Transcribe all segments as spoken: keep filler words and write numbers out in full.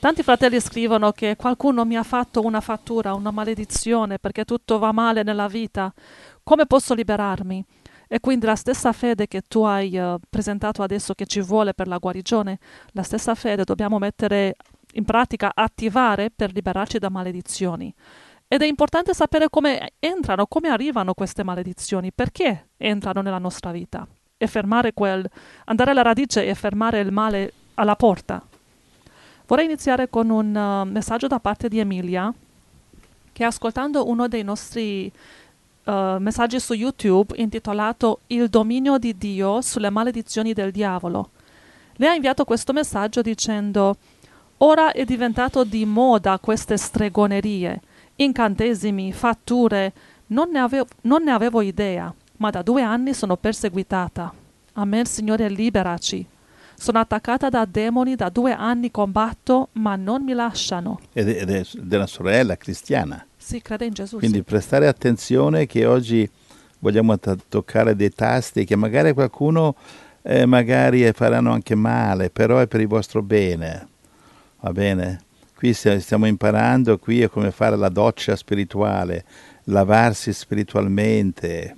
Tanti fratelli scrivono che qualcuno mi ha fatto una fattura, una maledizione, perché tutto va male nella vita. Come posso liberarmi? E quindi la stessa fede che tu hai uh, presentato adesso che ci vuole per la guarigione, la stessa fede dobbiamo mettere in pratica, attivare per liberarci da maledizioni. Ed è importante sapere come entrano, come arrivano queste maledizioni, perché entrano nella nostra vita e fermare quel, andare alla radice e fermare il male alla porta. Vorrei iniziare con un uh, messaggio da parte di Emilia, che ascoltando uno dei nostri uh, messaggi su YouTube intitolato Il dominio di Dio sulle maledizioni del diavolo. Le ha inviato questo messaggio dicendo: ora è diventato di moda queste stregonerie, incantesimi, fatture, non ne avevo, non ne avevo idea, ma da due anni sono perseguitata. Amen, Signore, liberaci. Sono attaccata da demoni, da due anni combatto, ma non mi lasciano. Ed è, ed è della sorella cristiana. Sì, crede in Gesù. Quindi Sì. prestare attenzione che oggi vogliamo t- toccare dei tasti che magari qualcuno eh, magari faranno anche male, però è per il vostro bene. Va bene? Qui stiamo imparando, qui è come fare la doccia spirituale, lavarsi spiritualmente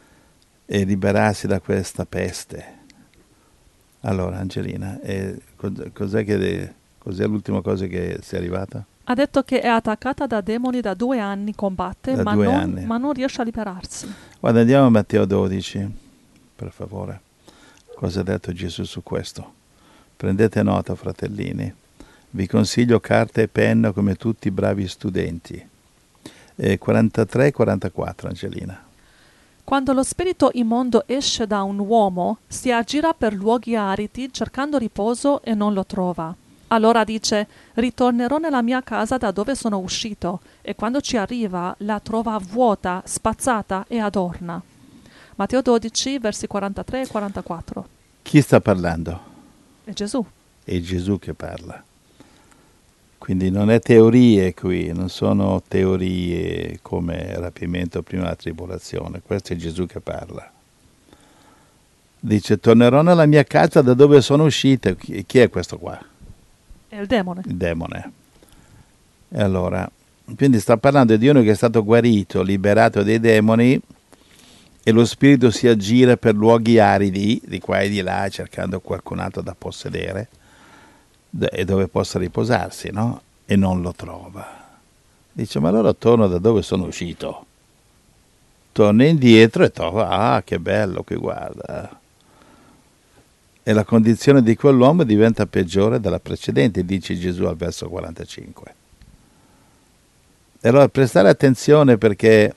e liberarsi da questa peste. Allora, Angelina, eh, cos'è, che, cos'è l'ultima cosa che sei arrivata? Ha detto che è attaccata da demoni da due anni, combatte, Da ma, due non, anni. ma non riesce a liberarsi. Guarda, andiamo a Matteo dodici, per favore. Cosa ha detto Gesù su questo? Prendete nota, fratellini. Vi consiglio carta e penna come tutti i bravi studenti. Eh, quarantatré e quarantaquattro, Angelina. Quando lo spirito immondo esce da un uomo, si aggira per luoghi aridi cercando riposo e non lo trova. Allora dice: ritornerò nella mia casa da dove sono uscito, e quando ci arriva la trova vuota, spazzata e adorna. Matteo dodici, versi quarantatré e quarantaquattro. Chi sta parlando? È Gesù. È Gesù che parla. Quindi non è teorie qui, non sono teorie come rapimento prima della tribolazione, questo è Gesù che parla. Dice: tornerò nella mia casa da dove sono uscito. Chi, chi è questo qua? È il demone. Il demone. E allora, quindi sta parlando di uno che è stato guarito, liberato dai demoni, e lo spirito si aggira per luoghi aridi, di qua e di là, cercando qualcun altro da possedere, e dove possa riposarsi, no? E non lo trova. Dice: ma allora torno da dove sono uscito. Torna indietro e trova: ah, che bello, che guarda. E la condizione di quell'uomo diventa peggiore della precedente, dice Gesù al verso quarantacinque. E allora prestare attenzione, perché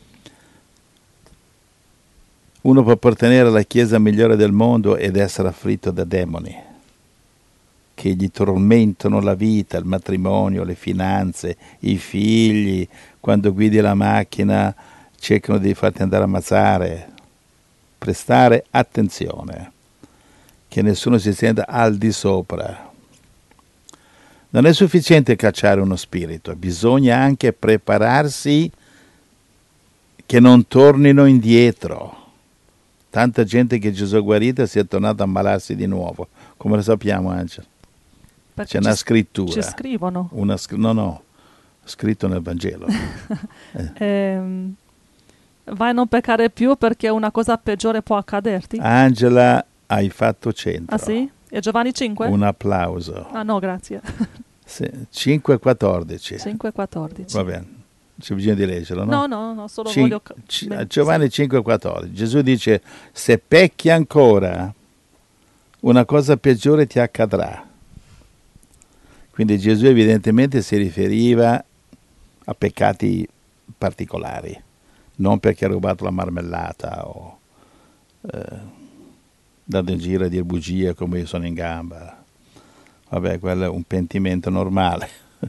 uno può appartenere alla chiesa migliore del mondo ed essere afflitto da demoni che gli tormentano la vita, il matrimonio, le finanze, i figli. Quando guidi la macchina cercano di farti andare a ammazzare. Prestare attenzione, che nessuno si senta al di sopra. Non è sufficiente cacciare uno spirito, bisogna anche prepararsi che non tornino indietro. Tanta gente che Gesù ha guarita si è tornata a ammalarsi di nuovo. Come lo sappiamo, Angelo? Perché C'è una ci, scrittura. ci scrivono. Una, no, no, scritto nel Vangelo. eh. ehm, vai a non peccare più perché una cosa peggiore può accaderti. Angela, hai fatto centro. Ah sì? E Giovanni cinque? Un applauso. Ah no, grazie. Sì, cinque quattordici. cinque quattordici. Va bene, c'è bisogno di leggerlo, no? No, no, no, solo Cin- voglio... c- Beh, Giovanni sì. cinque quattordici. Gesù dice: se pecchi ancora, una cosa peggiore ti accadrà. Quindi Gesù evidentemente si riferiva a peccati particolari, non perché ha rubato la marmellata o eh, dato in giro a dire bugie come io sono in gamba. Vabbè, quello è un pentimento normale.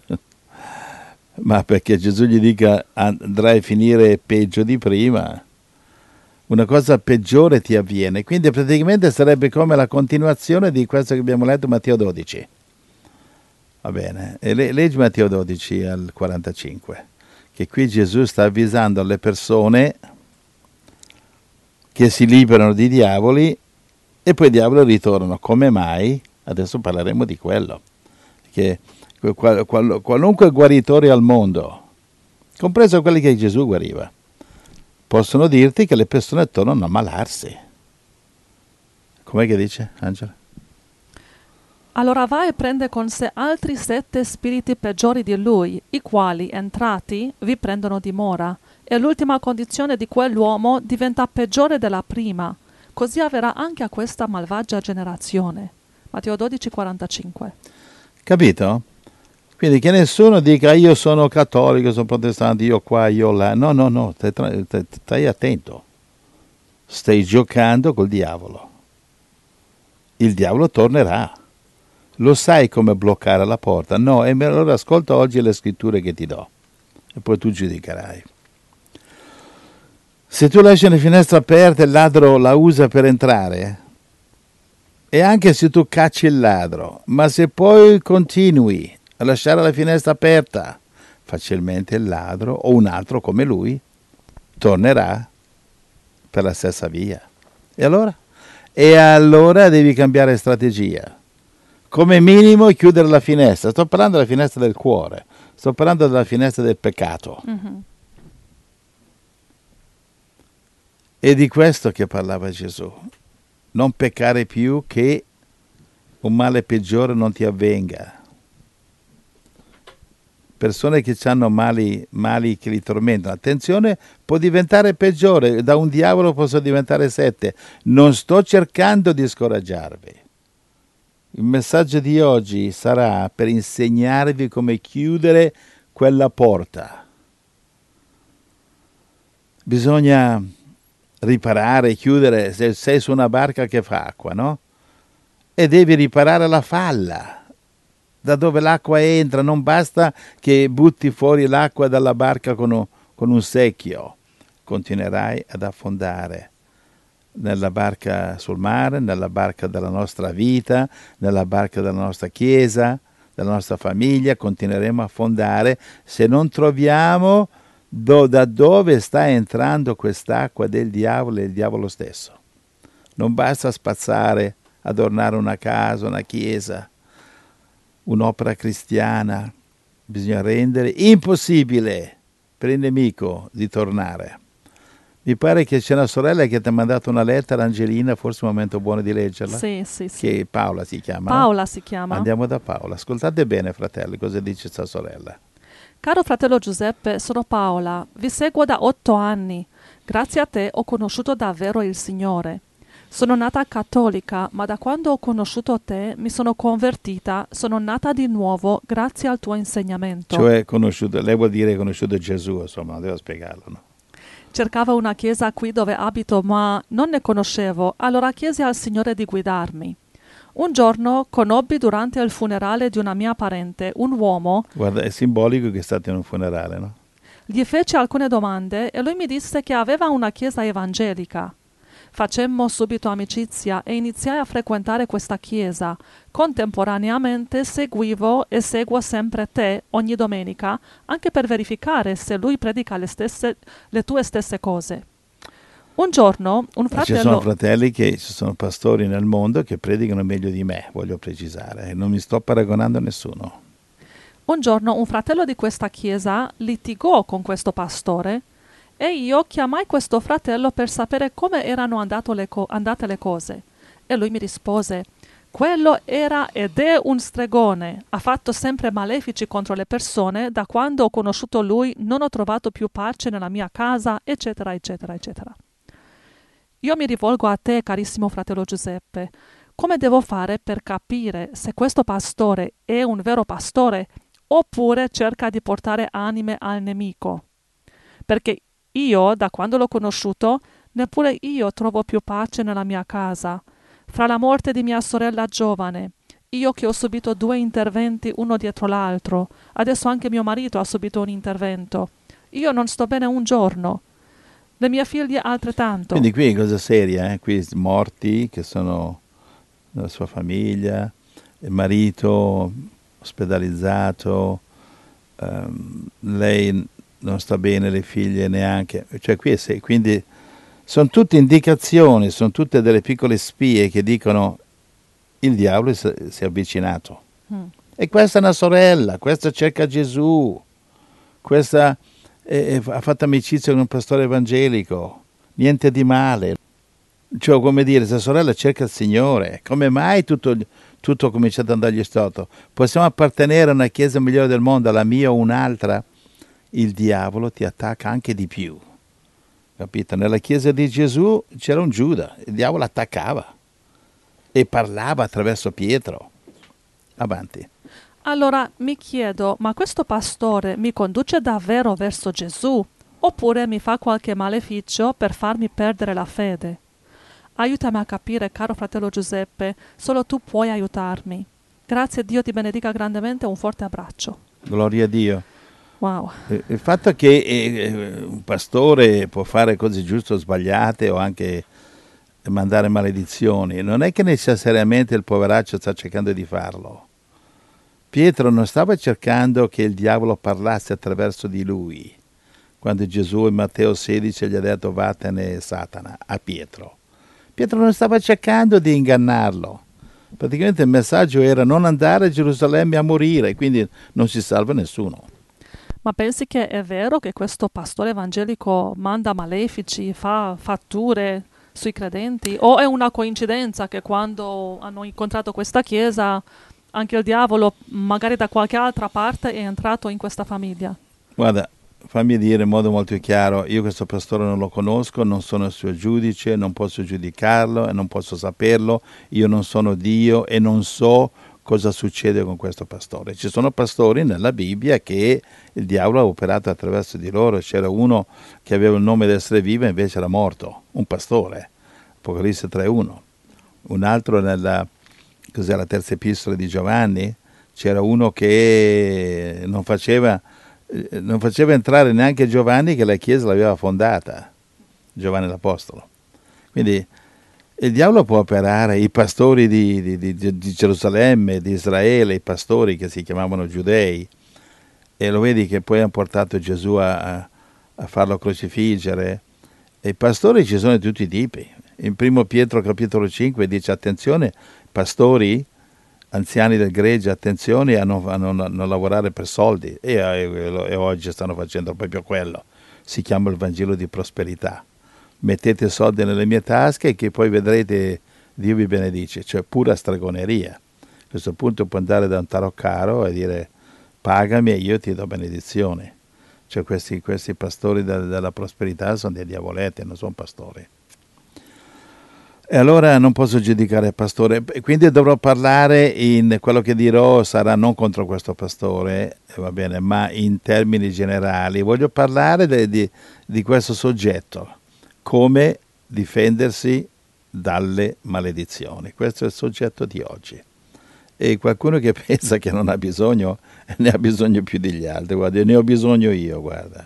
Ma perché Gesù gli dica andrai a finire peggio di prima, una cosa peggiore ti avviene. Quindi praticamente sarebbe come la continuazione di questo che abbiamo letto in Matteo dodici. Va bene, e leggi Matteo dodici al quarantacinque, che qui Gesù sta avvisando le persone che si liberano di diavoli e poi i diavoli ritornano. Come mai? Adesso parleremo di quello. Perché qual, qual, qualunque guaritore al mondo, compreso quelli che Gesù guariva, possono dirti che le persone tornano a ammalarsi. Com'è che dice, Angela? Allora va e prende con sé altri sette spiriti peggiori di lui, i quali, entrati, vi prendono dimora, e l'ultima condizione di quell'uomo diventa peggiore della prima. Così avverrà anche a questa malvagia generazione. Matteo dodici, quarantacinque. Capito? Quindi che nessuno dica io sono cattolico, sono protestante, io qua, io là. No, no, no, stai attento. Stai giocando col diavolo. Il diavolo tornerà. Lo sai come bloccare la porta? No, e allora ascolta oggi le scritture che ti do e poi tu giudicherai. Se tu lasci una finestra aperta e il ladro la usa per entrare, e anche se tu cacci il ladro, ma se poi continui a lasciare la finestra aperta, facilmente il ladro o un altro come lui tornerà per la stessa via. E allora? E allora devi cambiare strategia. Come minimo chiudere la finestra. Sto parlando della finestra del cuore, sto parlando della finestra del peccato. Mm-hmm. È di questo che parlava Gesù. Non peccare più, che un male peggiore non ti avvenga. Persone che hanno mali, mali che li tormentano. Attenzione, può diventare peggiore. Da un diavolo posso diventare sette. Non sto cercando di scoraggiarvi. Il messaggio di oggi sarà per insegnarvi come chiudere quella porta. Bisogna riparare, chiudere, se sei su una barca che fa acqua, no? E devi riparare la falla, da dove l'acqua entra. Non basta che butti fuori l'acqua dalla barca con un, con un secchio. Continuerai ad affondare. Nella barca sul mare, nella barca della nostra vita, nella barca della nostra chiesa, della nostra famiglia, continueremo a affondare se non troviamo do, da dove sta entrando quest'acqua del diavolo e il diavolo stesso. Non basta spazzare, adornare una casa, una chiesa, un'opera cristiana. Bisogna rendere impossibile per il nemico di tornare. Mi pare che c'è una sorella che ti ha mandato una lettera, Angelina, forse è un momento buono di leggerla. Sì, sì, sì. Che Paola si chiama. Paola no? si chiama. Andiamo da Paola. Ascoltate bene, fratelli, cosa dice sua sorella. Caro fratello Giuseppe, sono Paola. Vi seguo da otto anni. Grazie a te ho conosciuto davvero il Signore. Sono nata cattolica, ma da quando ho conosciuto te mi sono convertita, sono nata di nuovo grazie al tuo insegnamento. Cioè, conosciuto, lei vuol dire conosciuto Gesù, insomma, non devo spiegarlo, no? Cercavo una chiesa qui dove abito, ma non ne conoscevo, allora chiesi al Signore di guidarmi. Un giorno conobbi durante il funerale di una mia parente un uomo. Guarda, è simbolico che state in un funerale, no? Gli feci alcune domande e lui mi disse che aveva una chiesa evangelica. Facemmo subito amicizia e iniziai a frequentare questa chiesa. Contemporaneamente seguivo e seguo sempre te ogni domenica, anche per verificare se lui predica le, stesse, le tue stesse cose. Un giorno un fratello... Ci sono fratelli che ci sono pastori nel mondo che predicano meglio di me, voglio precisare, non mi sto paragonando a nessuno. Un giorno un fratello di questa chiesa litigò con questo pastore e io chiamai questo fratello per sapere come erano le co- andate le cose. E lui mi rispose: quello era ed è un stregone, ha fatto sempre malefici contro le persone, da quando ho conosciuto lui non ho trovato più pace nella mia casa, eccetera, eccetera, eccetera. Io mi rivolgo a te, carissimo fratello Giuseppe. Come devo fare per capire se questo pastore è un vero pastore oppure cerca di portare anime al nemico? Perché io, da quando l'ho conosciuto, neppure io trovo più pace nella mia casa. Fra la morte di mia sorella giovane, io che ho subito due interventi uno dietro l'altro, adesso anche mio marito ha subito un intervento. Io non sto bene un giorno. Le mie figlie altrettanto. Quindi qui è cosa seria, eh? Qui morti che sono nella sua famiglia, il marito ospedalizzato, um, lei non sta bene, le figlie neanche. Cioè qui è se- quindi sono tutte indicazioni, sono tutte delle piccole spie che dicono il diavolo si è avvicinato. Mm. E questa è una sorella, questa cerca Gesù, questa eh, ha fatto amicizia con un pastore evangelico, niente di male. Cioè, come dire, se sorella cerca il Signore, come mai tutto, tutto comincia ad andargli storto? Possiamo appartenere a una chiesa migliore del mondo, alla mia o un'altra? Il diavolo ti attacca anche di più. Capito? Nella chiesa di Gesù c'era un Giuda, il diavolo attaccava e parlava attraverso Pietro. Avanti. Allora mi chiedo, ma questo pastore mi conduce davvero verso Gesù oppure mi fa qualche maleficio per farmi perdere la fede? Aiutami a capire, caro fratello Giuseppe, solo tu puoi aiutarmi. Grazie, Dio ti benedica grandemente, un forte abbraccio. Gloria a Dio. Wow. Il fatto che eh, un pastore può fare cose giuste o sbagliate o anche mandare maledizioni, non è che necessariamente il poveraccio sta cercando di farlo. Pietro non stava cercando che il diavolo parlasse attraverso di lui, quando Gesù in Matteo sedici gli ha detto vattene Satana a Pietro. Pietro non stava cercando di ingannarlo. Praticamente il messaggio era non andare a Gerusalemme a morire, quindi non si salva nessuno. Ma pensi che è vero che questo pastore evangelico manda malefici, fa fatture sui credenti? O è una coincidenza che quando hanno incontrato questa chiesa anche il diavolo magari da qualche altra parte è entrato in questa famiglia? Guarda, fammi dire in modo molto chiaro, io questo pastore non lo conosco, non sono il suo giudice, non posso giudicarlo e non posso saperlo, io non sono Dio e non so cosa succede con questo pastore. Ci sono pastori nella Bibbia che il diavolo ha operato attraverso di loro, c'era uno che aveva il nome di essere vivo e invece era morto, un pastore, Apocalisse tre uno. Un altro nella, cos'è, la terza epistola di Giovanni, c'era uno che non faceva... non faceva entrare neanche Giovanni che la Chiesa l'aveva fondata, Giovanni l'Apostolo. Quindi il diavolo può operare, i pastori di, di, di, di Gerusalemme, di Israele, i pastori che si chiamavano giudei, e lo vedi che poi hanno portato Gesù a, a farlo crocifiggere. E i pastori ci sono di tutti i tipi. In primo Pietro capitolo cinque dice attenzione, pastori, anziani del gregge, attenzione a non, a non, a non lavorare per soldi, e, e, e oggi stanno facendo proprio quello. Si chiama il Vangelo di prosperità. Mettete soldi nelle mie tasche che poi vedrete Dio vi benedice, cioè pura stregoneria. A questo punto può andare da un taroccaro e dire pagami e io ti do benedizione. Cioè questi, questi pastori della, della prosperità sono dei diavoletti, non sono pastori. E allora non posso giudicare il pastore, quindi dovrò parlare in quello che dirò sarà non contro questo pastore, va bene, ma in termini generali. Voglio parlare de, di, di questo soggetto, come difendersi dalle maledizioni. Questo è il soggetto di oggi. E qualcuno che pensa che non ha bisogno, ne ha bisogno più degli altri. Guarda, ne ho bisogno io, guarda.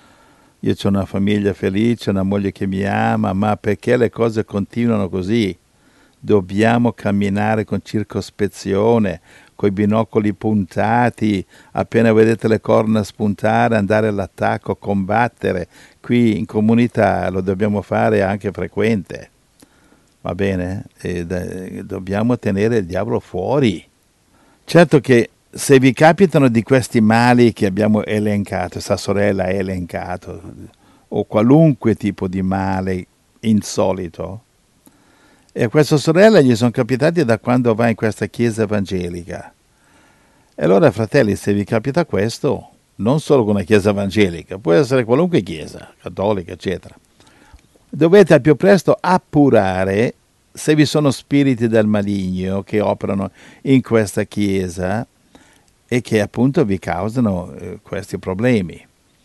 Io ho una famiglia felice, una moglie che mi ama, ma perché le cose continuano così? Dobbiamo camminare con circospezione, con i binocoli puntati, appena vedete le corna spuntare, andare all'attacco, combattere. Qui in comunità lo dobbiamo fare anche frequente, va bene? E d- dobbiamo tenere il diavolo fuori. Certo che se vi capitano di questi mali che abbiamo elencato, sta sorella ha elencato, o qualunque tipo di male insolito, e a questa sorella gli sono capitati da quando va in questa chiesa evangelica. E allora, fratelli, se vi capita questo, non solo con una chiesa evangelica, può essere qualunque chiesa, cattolica, eccetera, dovete al più presto appurare se vi sono spiriti del maligno che operano in questa chiesa e che appunto vi causano eh, questi problemi.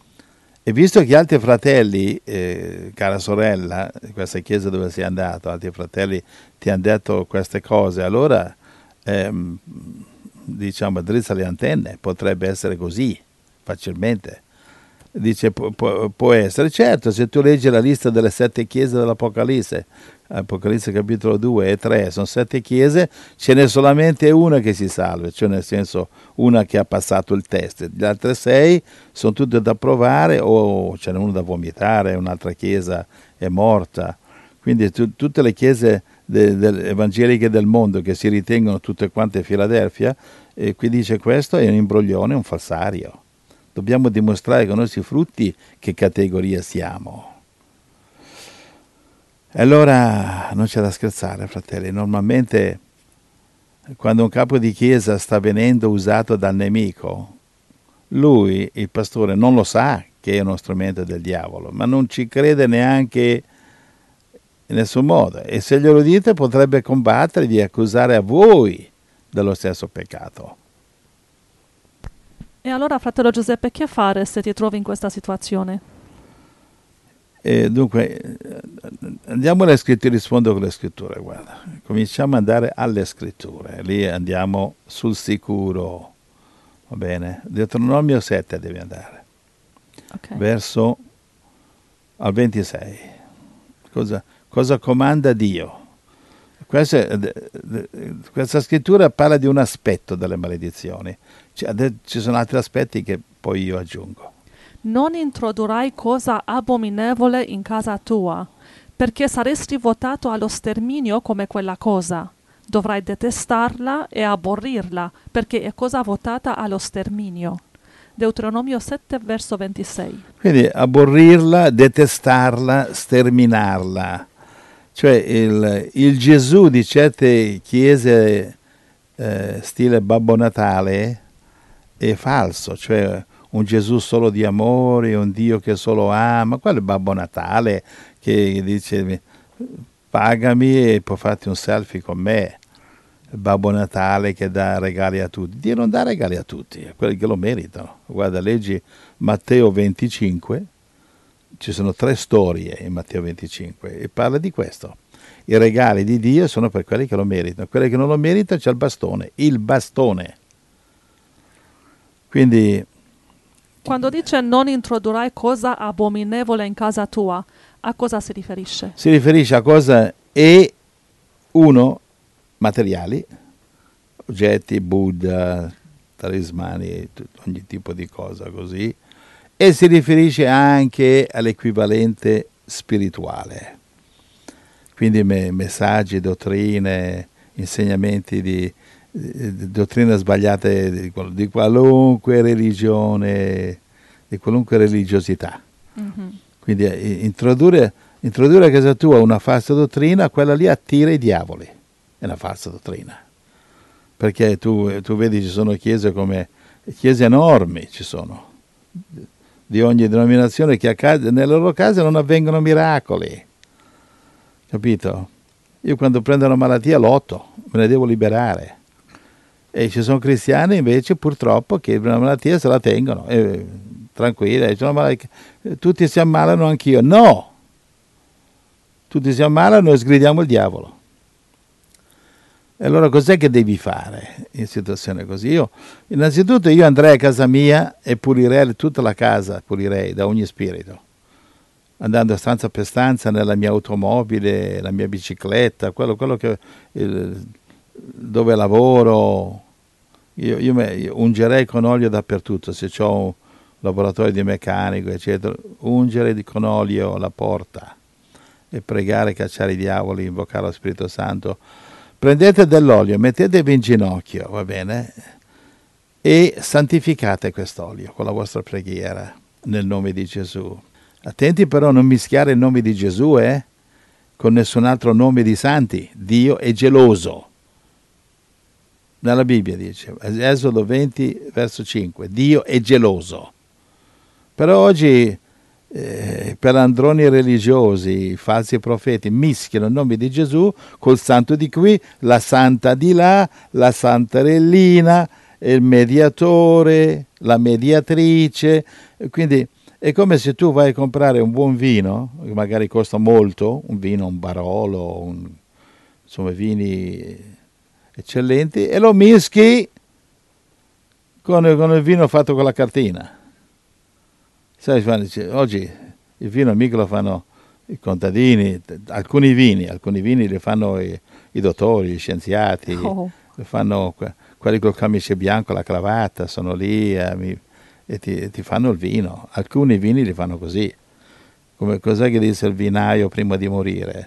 E visto che altri fratelli, eh, cara sorella, in questa chiesa dove sei andato, altri fratelli ti hanno detto queste cose, allora ehm, diciamo drizza le antenne, potrebbe essere così facilmente. Dice pu- pu- può essere, certo, se tu leggi la lista delle sette chiese dell'Apocalisse, Apocalisse capitolo due e tre, sono sette chiese, ce n'è solamente una che si salva, cioè nel senso una che ha passato il test, le altre sei sono tutte da provare o ce n'è una da vomitare, un'altra chiesa è morta, quindi tu, tutte le chiese de, de, evangeliche del mondo che si ritengono tutte quante Filadelfia, e qui dice questo è un imbroglione, un falsario. Dobbiamo dimostrare con i nostri frutti che categoria siamo. E allora non c'è da scherzare, fratelli. Normalmente quando un capo di chiesa sta venendo usato dal nemico, lui, il pastore, non lo sa che è uno strumento del diavolo, ma non ci crede neanche in nessun modo. E se glielo dite potrebbe combattervi e accusare a voi dello stesso peccato. E allora, fratello Giuseppe, che fare se ti trovi in questa situazione? E dunque, andiamo alle scritture, rispondo con le scritture, guarda. Cominciamo ad andare alle scritture, lì andiamo sul sicuro, va bene? Deuteronomio sette devi andare, Okay. verso al ventisei. Cosa, cosa comanda Dio? Questa, questa scrittura parla di un aspetto delle maledizioni, ci sono altri aspetti che poi io aggiungo. Non introdurrai cosa abominevole in casa tua, perché saresti votato allo sterminio come quella cosa. Dovrai detestarla e aborrirla, perché è cosa votata allo sterminio. Deuteronomio sette, verso ventisei. Quindi aborrirla, detestarla, sterminarla. Cioè il, il Gesù di certe chiese eh, stile Babbo Natale è falso, cioè un Gesù solo di amore, un Dio che solo ama. Quello è Babbo Natale che dice pagami e poi fatti un selfie con me. Il Babbo Natale che dà regali a tutti. Dio non dà regali a tutti, a quelli che lo meritano. Guarda, leggi Matteo venticinque, ci sono tre storie in Matteo venticinque e parla di questo. I regali di Dio sono per quelli che lo meritano, quelli che non lo meritano c'è il bastone, il bastone. Quindi Quando dice non introdurrai cosa abominevole in casa tua, a cosa si riferisce? si riferisce a cosa e uno, materiali, oggetti, Buddha, talismani, ogni tipo di cosa così, e si riferisce anche all'equivalente spirituale. Quindi me, messaggi, dottrine, insegnamenti di, di dottrine sbagliate di, di qualunque religione, di qualunque religiosità. Mm-hmm. Quindi eh, introdurre, introdurre a casa tua una falsa dottrina, quella lì attira i diavoli. È una falsa dottrina. Perché tu, tu vedi ci sono chiese come, chiese enormi ci sono, di ogni denominazione, che a casa, nelle loro case non avvengono miracoli. Capito? Io quando prendo una malattia lotto, me ne devo liberare. E ci sono cristiani invece purtroppo che una malattia se la tengono, eh, tranquilla, malattia, tutti si ammalano, anch'io. No! Tutti si ammalano e sgridiamo il diavolo. E allora cos'è che devi fare in situazione così? Io, innanzitutto io andrei a casa mia e pulirei tutta la casa, pulirei da ogni spirito. Andando stanza per stanza nella mia automobile, la mia bicicletta, quello, quello che, il, dove lavoro, io, io, me, io ungerei con olio dappertutto, se ho un laboratorio di meccanico, eccetera, ungere con olio la porta e pregare, cacciare i diavoli, invocare lo Spirito Santo. Prendete dell'olio, mettetevi in ginocchio, va bene? E santificate quest'olio con la vostra preghiera, nel nome di Gesù. Attenti però a non mischiare il nome di Gesù eh, con nessun altro nome di santi. Dio è geloso. Nella Bibbia dice, Esodo venti, verso cinque, Dio è geloso. Però oggi, eh, per androni religiosi, i falsi profeti, mischiano il nome di Gesù col santo di qui, la santa di là, la santarellina, il mediatore, la mediatrice, quindi è come se tu vai a comprare un buon vino, che magari costa molto, un vino, un Barolo, un, insomma vini eccellenti, e lo mischi con, con il vino fatto con la cartina. Sai, oggi il vino mica lo fanno i contadini, alcuni vini, alcuni vini li fanno i, i dottori, gli scienziati, oh. Li fanno quelli col camice bianco, la cravatta, sono lì a, mi, e ti, ti fanno il vino. Alcuni vini li fanno così. Come cos'è che dice il vinaio prima di morire?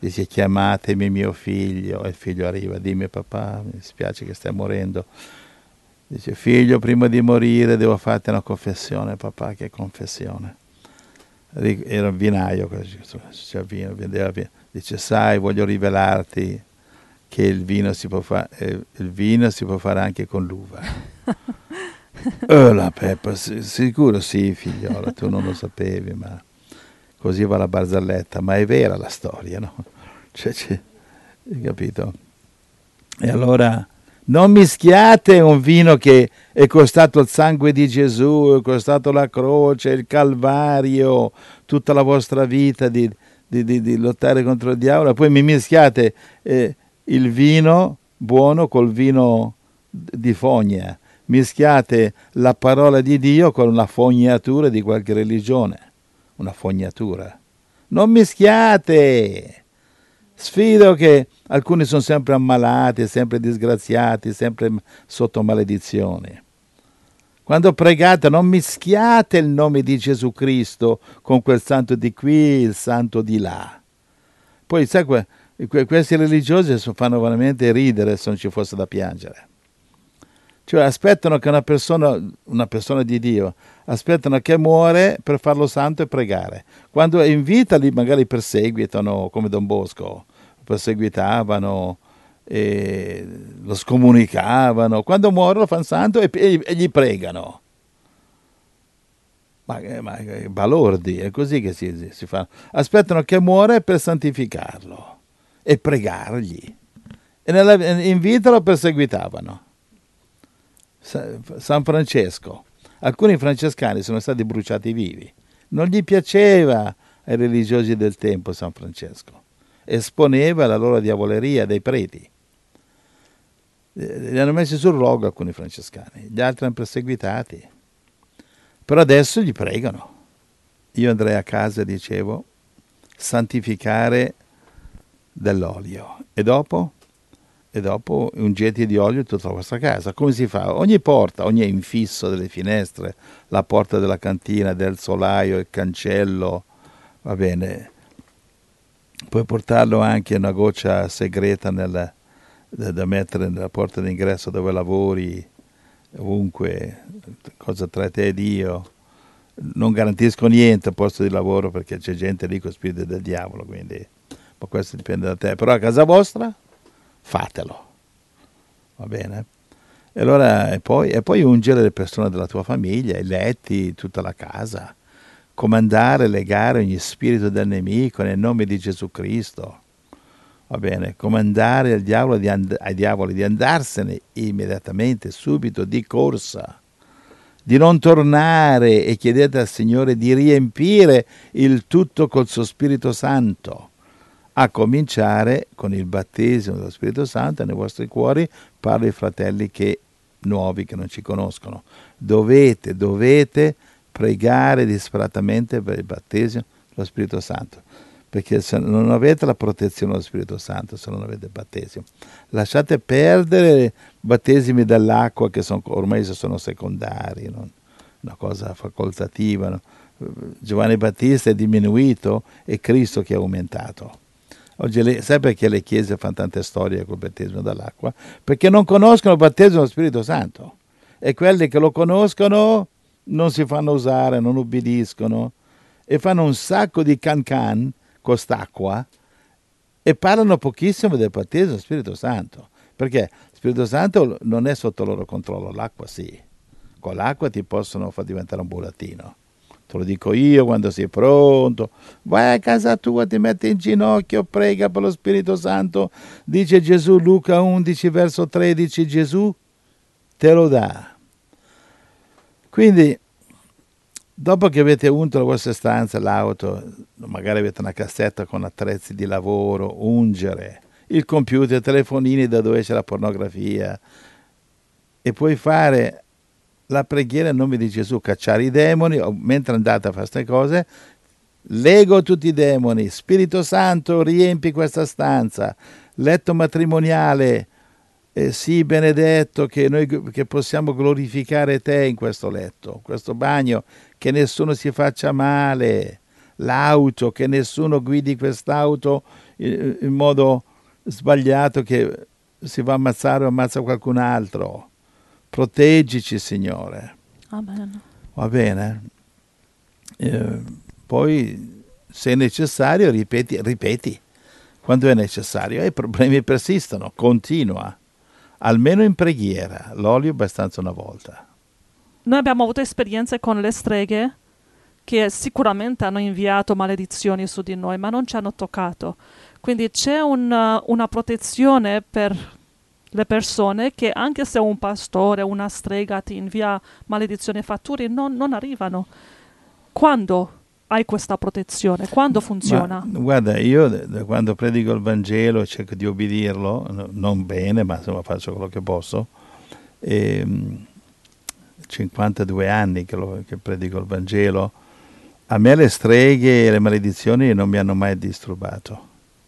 dice chiamatemi mio figlio, e il figlio arriva, dimmi papà, mi dispiace che stai morendo. Dice figlio, prima di morire devo farti una confessione. Papà, che confessione? Era un vinaio, c'è vino, vendeva vino. Dice sai, voglio rivelarti che il vino si può fare, eh, il vino si può fare anche con l'uva. Oh, la Peppa, sicuro sì figliola, tu non lo sapevi, ma così va la barzelletta, ma è vera la storia, no? Cioè, cioè, hai capito? E allora non mischiate un vino che è costato il sangue di Gesù, è costato la croce, il Calvario, tutta la vostra vita di, di, di, di lottare contro il diavolo, poi mi mischiate eh, il vino buono col vino di fogna, mischiate la parola di Dio con la fognatura di qualche religione, una fognatura. Non mischiate! Sfido che alcuni sono sempre ammalati, sempre disgraziati, sempre sotto maledizione. Quando pregate non mischiate il nome di Gesù Cristo con quel santo di qui, il santo di là. Poi sai, que- que- questi religiosi fanno veramente ridere se non ci fosse da piangere. Cioè aspettano che una persona, una persona di Dio, aspettano che muore per farlo santo e pregare. Quando è in vita li magari perseguitano, come Don Bosco, perseguitavano, e lo scomunicavano. Quando muore lo fanno santo e, e, e gli pregano. Ma, ma balordi, è così che si, si fa. Aspettano che muore per santificarlo e pregargli. E nella, in vita lo perseguitavano. San Francesco, alcuni francescani sono stati bruciati vivi, non gli piaceva ai religiosi del tempo San Francesco, esponeva la loro diavoleria dei preti, li hanno messi sul rogo alcuni francescani, gli altri hanno perseguitati, però adesso gli pregano. Io andrei a casa, dicevo, santificare dell'olio e dopo? E dopo ungete di olio tutta la vostra casa. Come si fa? Ogni porta, ogni infisso delle finestre, la porta della cantina, del solaio, il cancello, va bene. Puoi portarlo anche una goccia segreta nella, da, da mettere nella porta d'ingresso dove lavori, ovunque, cosa tra te e Dio. Non garantisco niente al posto di lavoro perché c'è gente lì con spirito del diavolo, quindi, ma questo dipende da te. Però a casa vostra fatelo, va bene? E allora e poi, e poi ungere le persone della tua famiglia, i letti, tutta la casa, comandare, legare ogni spirito del nemico nel nome di Gesù Cristo, va bene? Comandare al diavolo di and- ai diavoli di andarsene immediatamente, subito, di corsa, di non tornare, e chiedete al Signore di riempire il tutto col suo Spirito Santo, a cominciare con il battesimo dello Spirito Santo nei vostri cuori. Parlo ai fratelli che, nuovi che non ci conoscono. Dovete, dovete pregare disperatamente per il battesimo dello Spirito Santo, perché se non avete la protezione dello Spirito Santo, se non avete il battesimo, lasciate perdere i battesimi dell'acqua che sono, ormai sono secondari, non una cosa facoltativa, no? Giovanni Battista è diminuito, è Cristo che è aumentato. Oggi le, sai perché le chiese fanno tante storie col battesimo dall'acqua? Perché non conoscono il battesimo dello Spirito Santo, e quelli che lo conoscono non si fanno usare, non ubbidiscono e fanno un sacco di can can con quest'acqua e parlano pochissimo del battesimo dello Spirito Santo, perché lo Spirito Santo non è sotto loro controllo, l'acqua sì, con l'acqua ti possono far diventare un burattino. Te lo dico io, quando sei pronto, vai a casa tua, ti metti in ginocchio, prega per lo Spirito Santo, dice Gesù, Luca undici, verso tredici, Gesù te lo dà. Quindi, dopo che avete unto la vostra stanza, l'auto, magari avete una cassetta con attrezzi di lavoro, ungere, il computer, i telefonini da dove c'è la pornografia, e puoi fare la preghiera in nome di Gesù, cacciare i demoni. Mentre andate a fare queste cose, lego tutti i demoni. Spirito Santo, riempi questa stanza. Letto matrimoniale, eh, sii benedetto, che noi che possiamo glorificare te in questo letto, questo bagno, che nessuno si faccia male. L'auto, che nessuno guidi quest'auto in, in modo sbagliato che si va a ammazzare o ammazza qualcun altro. Proteggici, Signore. Amen. Va bene? Eh, poi, se è necessario, ripeti, ripeti. Quando è necessario. E i problemi persistono, continua. Almeno in preghiera. L'olio abbastanza una volta. Noi abbiamo avuto esperienze con le streghe che sicuramente hanno inviato maledizioni su di noi, ma non ci hanno toccato. Quindi c'è un, una protezione per le persone che anche se un pastore, una strega ti invia maledizioni e fatture, non, non arrivano. Quando hai questa protezione? Quando funziona? Ma, guarda, io da quando predico il Vangelo cerco di obbedirlo, no, non bene, ma insomma faccio quello che posso. E, cinquantadue anni che, lo, che predico il Vangelo. A me le streghe e le maledizioni non mi hanno mai disturbato.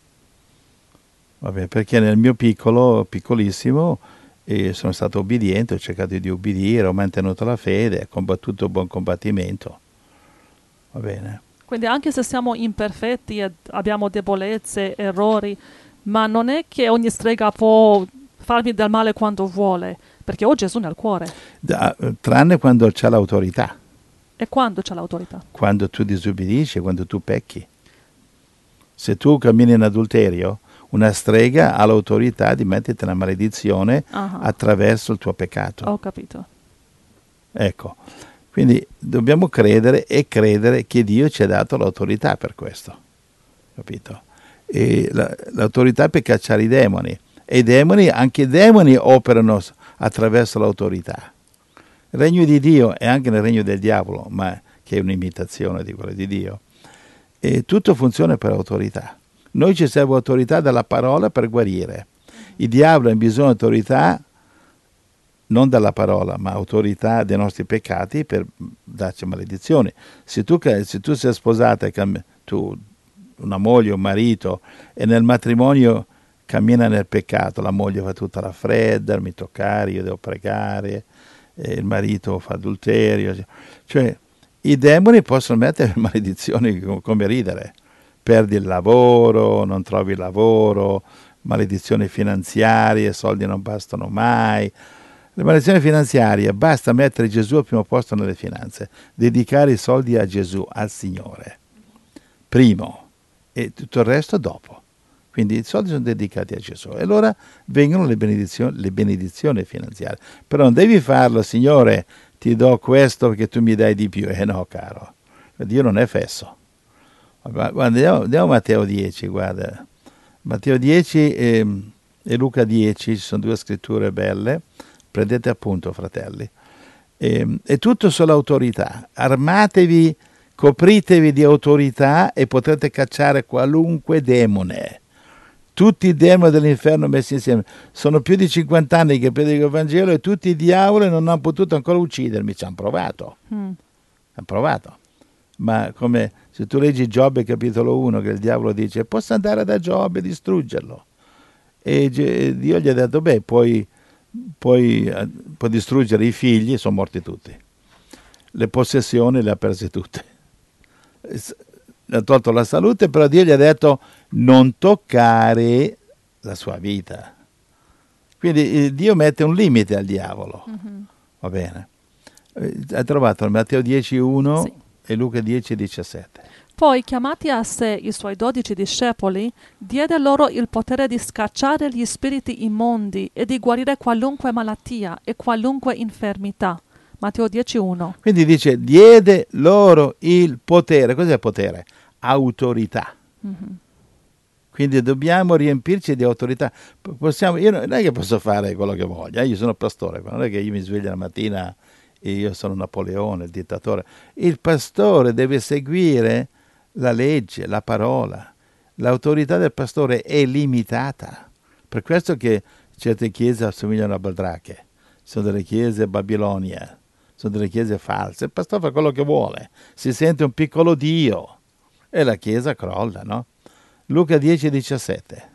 Vabbè, perché nel mio piccolo, piccolissimo, eh, sono stato obbediente, ho cercato di obbedire, ho mantenuto la fede, ho combattuto il buon combattimento. Va bene. Quindi anche se siamo imperfetti e abbiamo debolezze, errori, ma non è che ogni strega può farmi del male quando vuole, perché ho Gesù nel cuore. Da, tranne quando c'è l'autorità. E quando c'è l'autorità? Quando tu disobbedisci, quando tu pecchi. Se tu cammini in adulterio, una strega ha l'autorità di metterti una maledizione uh-huh. attraverso il tuo peccato. Ho capito. Ecco, quindi dobbiamo credere e credere che Dio ci ha dato l'autorità per questo. Capito? E la, l'autorità per cacciare i demoni. E i demoni, anche i demoni operano attraverso l'autorità. Il regno di Dio è anche nel regno del diavolo, ma che è un'imitazione di quello di Dio. E tutto funziona per autorità. Noi ci serve autorità dalla parola per guarire. Il diavolo ha bisogno di autorità, non dalla parola, ma autorità dei nostri peccati per darci maledizioni. Se tu, se tu sei sposata, tu, una moglie, un marito, e nel matrimonio cammina nel peccato, la moglie fa tutta la fredda, mi toccare, io devo pregare, e il marito fa adulterio. Cioè, i demoni possono mettere maledizioni come ridere. Perdi il lavoro, non trovi lavoro, maledizioni finanziarie, soldi non bastano mai. Le maledizioni finanziarie, basta mettere Gesù al primo posto nelle finanze, dedicare i soldi a Gesù, al Signore, primo, e tutto il resto dopo. Quindi i soldi sono dedicati a Gesù. E allora vengono le benedizioni, le benedizioni finanziarie. Però non devi farlo, Signore, ti do questo perché tu mi dai di più. Eh no, caro, Dio non è fesso. Guarda, andiamo, andiamo a Matteo dieci, guarda. Matteo dieci e, e Luca dieci, ci sono due scritture belle, prendete appunto, fratelli. E, è tutto sull'autorità. Armatevi, copritevi di autorità e potrete cacciare qualunque demone. Tutti i demoni dell'inferno messi insieme. Sono più di cinquanta anni che predico il Vangelo e tutti i diavoli non hanno potuto ancora uccidermi, ci hanno provato. Mm. Hanno provato. Ma come se tu leggi Giobbe capitolo uno, che il diavolo dice posso andare da Giobbe e distruggerlo, e Dio gli ha detto beh puoi, puoi, puoi distruggere i figli, sono morti tutti, le possessioni le ha perse tutte, le ha tolto la salute, però Dio gli ha detto non toccare la sua vita. Quindi Dio mette un limite al diavolo. Mm-hmm. Va bene, hai trovato il Matteo dieci uno? Sì. E Luca dieci diciassette. Poi, chiamati a sé i suoi dodici discepoli, diede loro il potere di scacciare gli spiriti immondi e di guarire qualunque malattia e qualunque infermità. Matteo dieci uno. Quindi dice, diede loro il potere. Cos'è potere? Autorità. Mm-hmm. Quindi dobbiamo riempirci di autorità. Possiamo, io non è che posso fare quello che voglio, eh? Io sono pastore, non è che io mi sveglio la mattina e io sono Napoleone, il dittatore. Il pastore deve seguire la legge, la parola. L'autorità del pastore è limitata. Per questo che certe chiese assomigliano a Baldrache. Sono delle chiese Babilonia, sono delle chiese false. Il pastore fa quello che vuole, si sente un piccolo Dio e la chiesa crolla, no? Luca dieci diciassette.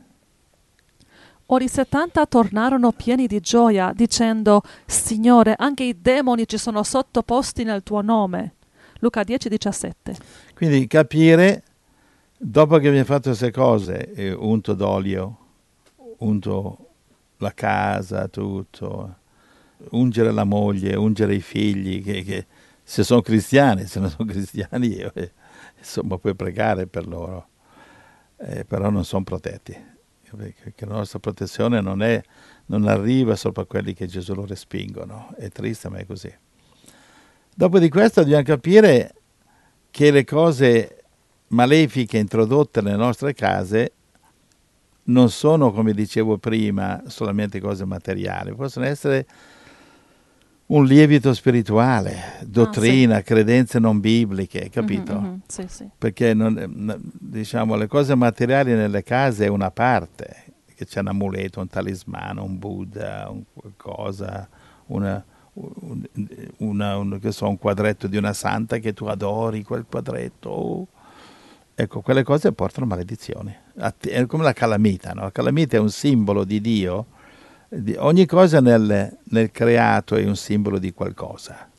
Ora i settanta tornarono pieni di gioia, dicendo, Signore, anche i demoni ci sono sottoposti nel tuo nome. Luca dieci diciassette. Quindi capire Dopo che abbiamo fatto queste cose, eh, unto d'olio, unto la casa, tutto, ungere la moglie, ungere i figli, che, che se sono cristiani, se non sono cristiani, eh, insomma puoi pregare per loro, eh, però non sono protetti, perché la nostra protezione non, è, non arriva sopra quelli che Gesù lo respingono, è triste ma è così. Dopo di questo dobbiamo capire che le cose malefiche introdotte nelle nostre case non sono, come dicevo prima, solamente cose materiali, possono essere un lievito spirituale, dottrina, ah, sì. credenze non bibliche, capito? Mm-hmm, mm-hmm. Sì, sì. Perché non, diciamo, le cose materiali nelle case è una parte, che c'è un amuleto, un talismano, un Buddha, un qualcosa, una, un, una, un, che so, un quadretto di una santa che tu adori, quel quadretto. Oh. Ecco, quelle cose portano maledizioni. È come la calamita, no? La calamita è un simbolo di Dio. Ogni cosa nel, nel creato è un simbolo di qualcosa.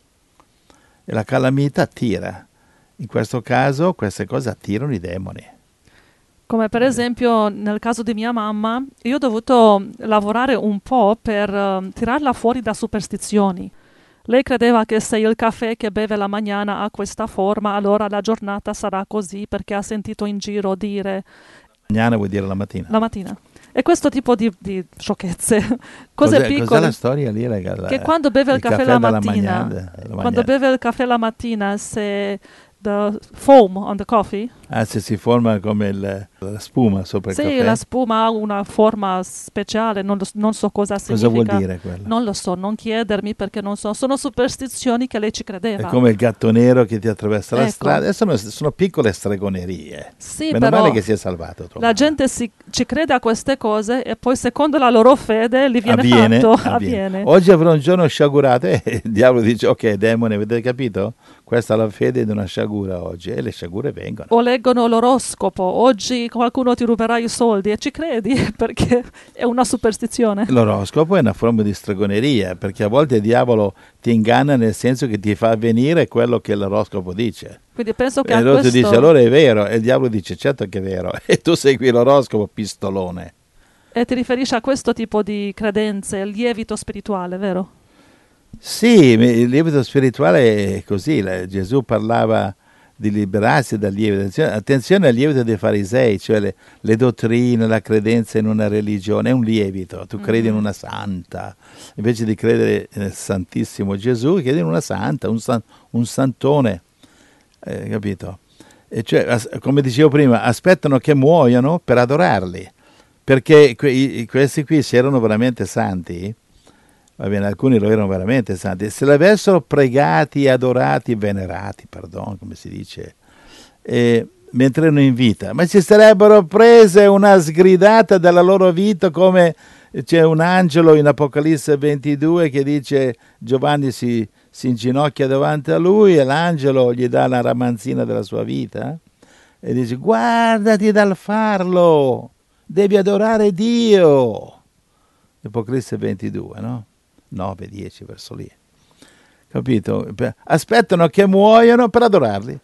E la calamita attira. In questo caso queste cose attirano i demoni. Come per esempio nel caso di mia mamma, io ho dovuto lavorare un po' per uh, tirarla fuori da superstizioni. Lei credeva che se il caffè che beve la mattina ha questa forma, allora la giornata sarà così, perché ha sentito in giro dire... Mañana vuol dire la mattina. La mattina. E questo tipo di, di sciocchezze, cose cos'è, piccole. Cos'è la storia lì? La, che quando beve il, il caffè, caffè la mattina, magnana, la quando beve il caffè la mattina, se the foam on the coffee... Ah, se si forma come il, la spuma sopra sì, il caffè? Sì, la spuma ha una forma speciale, non, lo, non so cosa significa. Cosa vuol dire quello? Non lo so, non chiedermi perché non so. Sono superstizioni che lei ci credeva. È come il gatto nero che ti attraversa ecco. la strada. Sono, sono piccole stregonerie. Sì, Meno però male che si è salvato. La mamma. gente si, ci crede a queste cose e poi secondo la loro fede li viene avviene, fatto. Avviene. avviene. Oggi avrò un giorno sciagurato e il diavolo dice, ok demone, avete capito? Questa è la fede di una sciagura oggi e le sciagure vengono. O leggono l'oroscopo, oggi qualcuno ti ruberà i soldi e ci credi perché è una superstizione. L'oroscopo è una forma di stregoneria perché a volte il diavolo ti inganna nel senso che ti fa avvenire quello che l'oroscopo dice. Quindi penso che e a allora questo... tu dici allora è vero e il diavolo dice certo che è vero e tu segui l'oroscopo pistolone. E ti riferisci a questo tipo di credenze, il lievito spirituale, vero? Sì, il lievito spirituale è così, Gesù parlava di liberarsi dal lievito. Attenzione al lievito dei farisei, cioè le, le dottrine, la credenza in una religione, è un lievito. Tu credi mm-hmm. in una santa, invece di credere nel Santissimo Gesù, credi in una santa, un, san, un santone, eh, capito? E cioè, as, come dicevo prima, aspettano che muoiano per adorarli, perché que, questi qui, se erano veramente santi, va bene, alcuni lo erano veramente santi, se l'avessero pregati, adorati, venerati, pardon, come si dice, eh, mentre erano in vita, ma ci sarebbero prese una sgridata dalla loro vita, come c'è un angelo in Apocalisse ventidue che dice Giovanni si, si inginocchia davanti a lui e l'angelo gli dà la ramanzina della sua vita e dice guardati dal farlo, devi adorare Dio. Apocalisse ventidue, no? nove dieci verso lì, capito? Aspettano che muoiano per adorarli,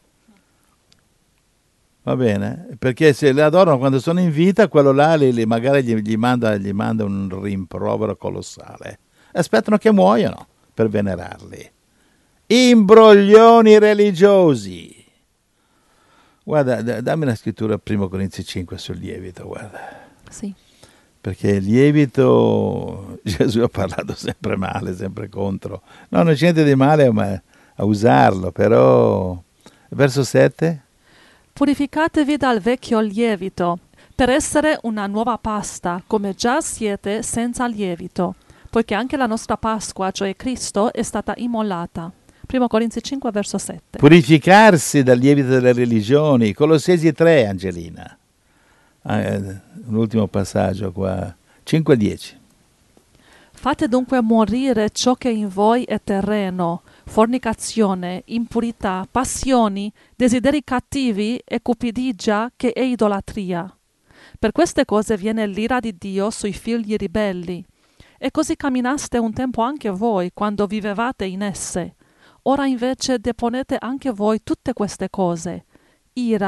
va bene? Perché se li adorano quando sono in vita, quello là li, li magari gli, gli, manda, gli manda un rimprovero colossale. Aspettano che muoiano per venerarli. Imbroglioni religiosi. Guarda, dammi una scrittura primo Corinzi cinque sul lievito, guarda. Sì. Perché il lievito, Gesù ha parlato sempre male, sempre contro. No, non c'è niente di male ma a usarlo, però... Verso sette. Purificatevi dal vecchio lievito, per essere una nuova pasta, come già siete senza lievito, poiché anche la nostra Pasqua, cioè Cristo, è stata immolata. primo Corinzi cinque, verso sette. Purificarsi dal lievito delle religioni. Colossesi tre, Angelina. Ah, l'ultimo passaggio qua, cinque dieci. Fate dunque morire ciò che in voi è terreno, fornicazione, impurità, passioni, desideri cattivi e cupidigia che è idolatria. Per queste cose viene l'ira di Dio sui figli ribelli. E così camminaste un tempo anche voi quando vivevate in esse. Ora invece deponete anche voi tutte queste cose: ira,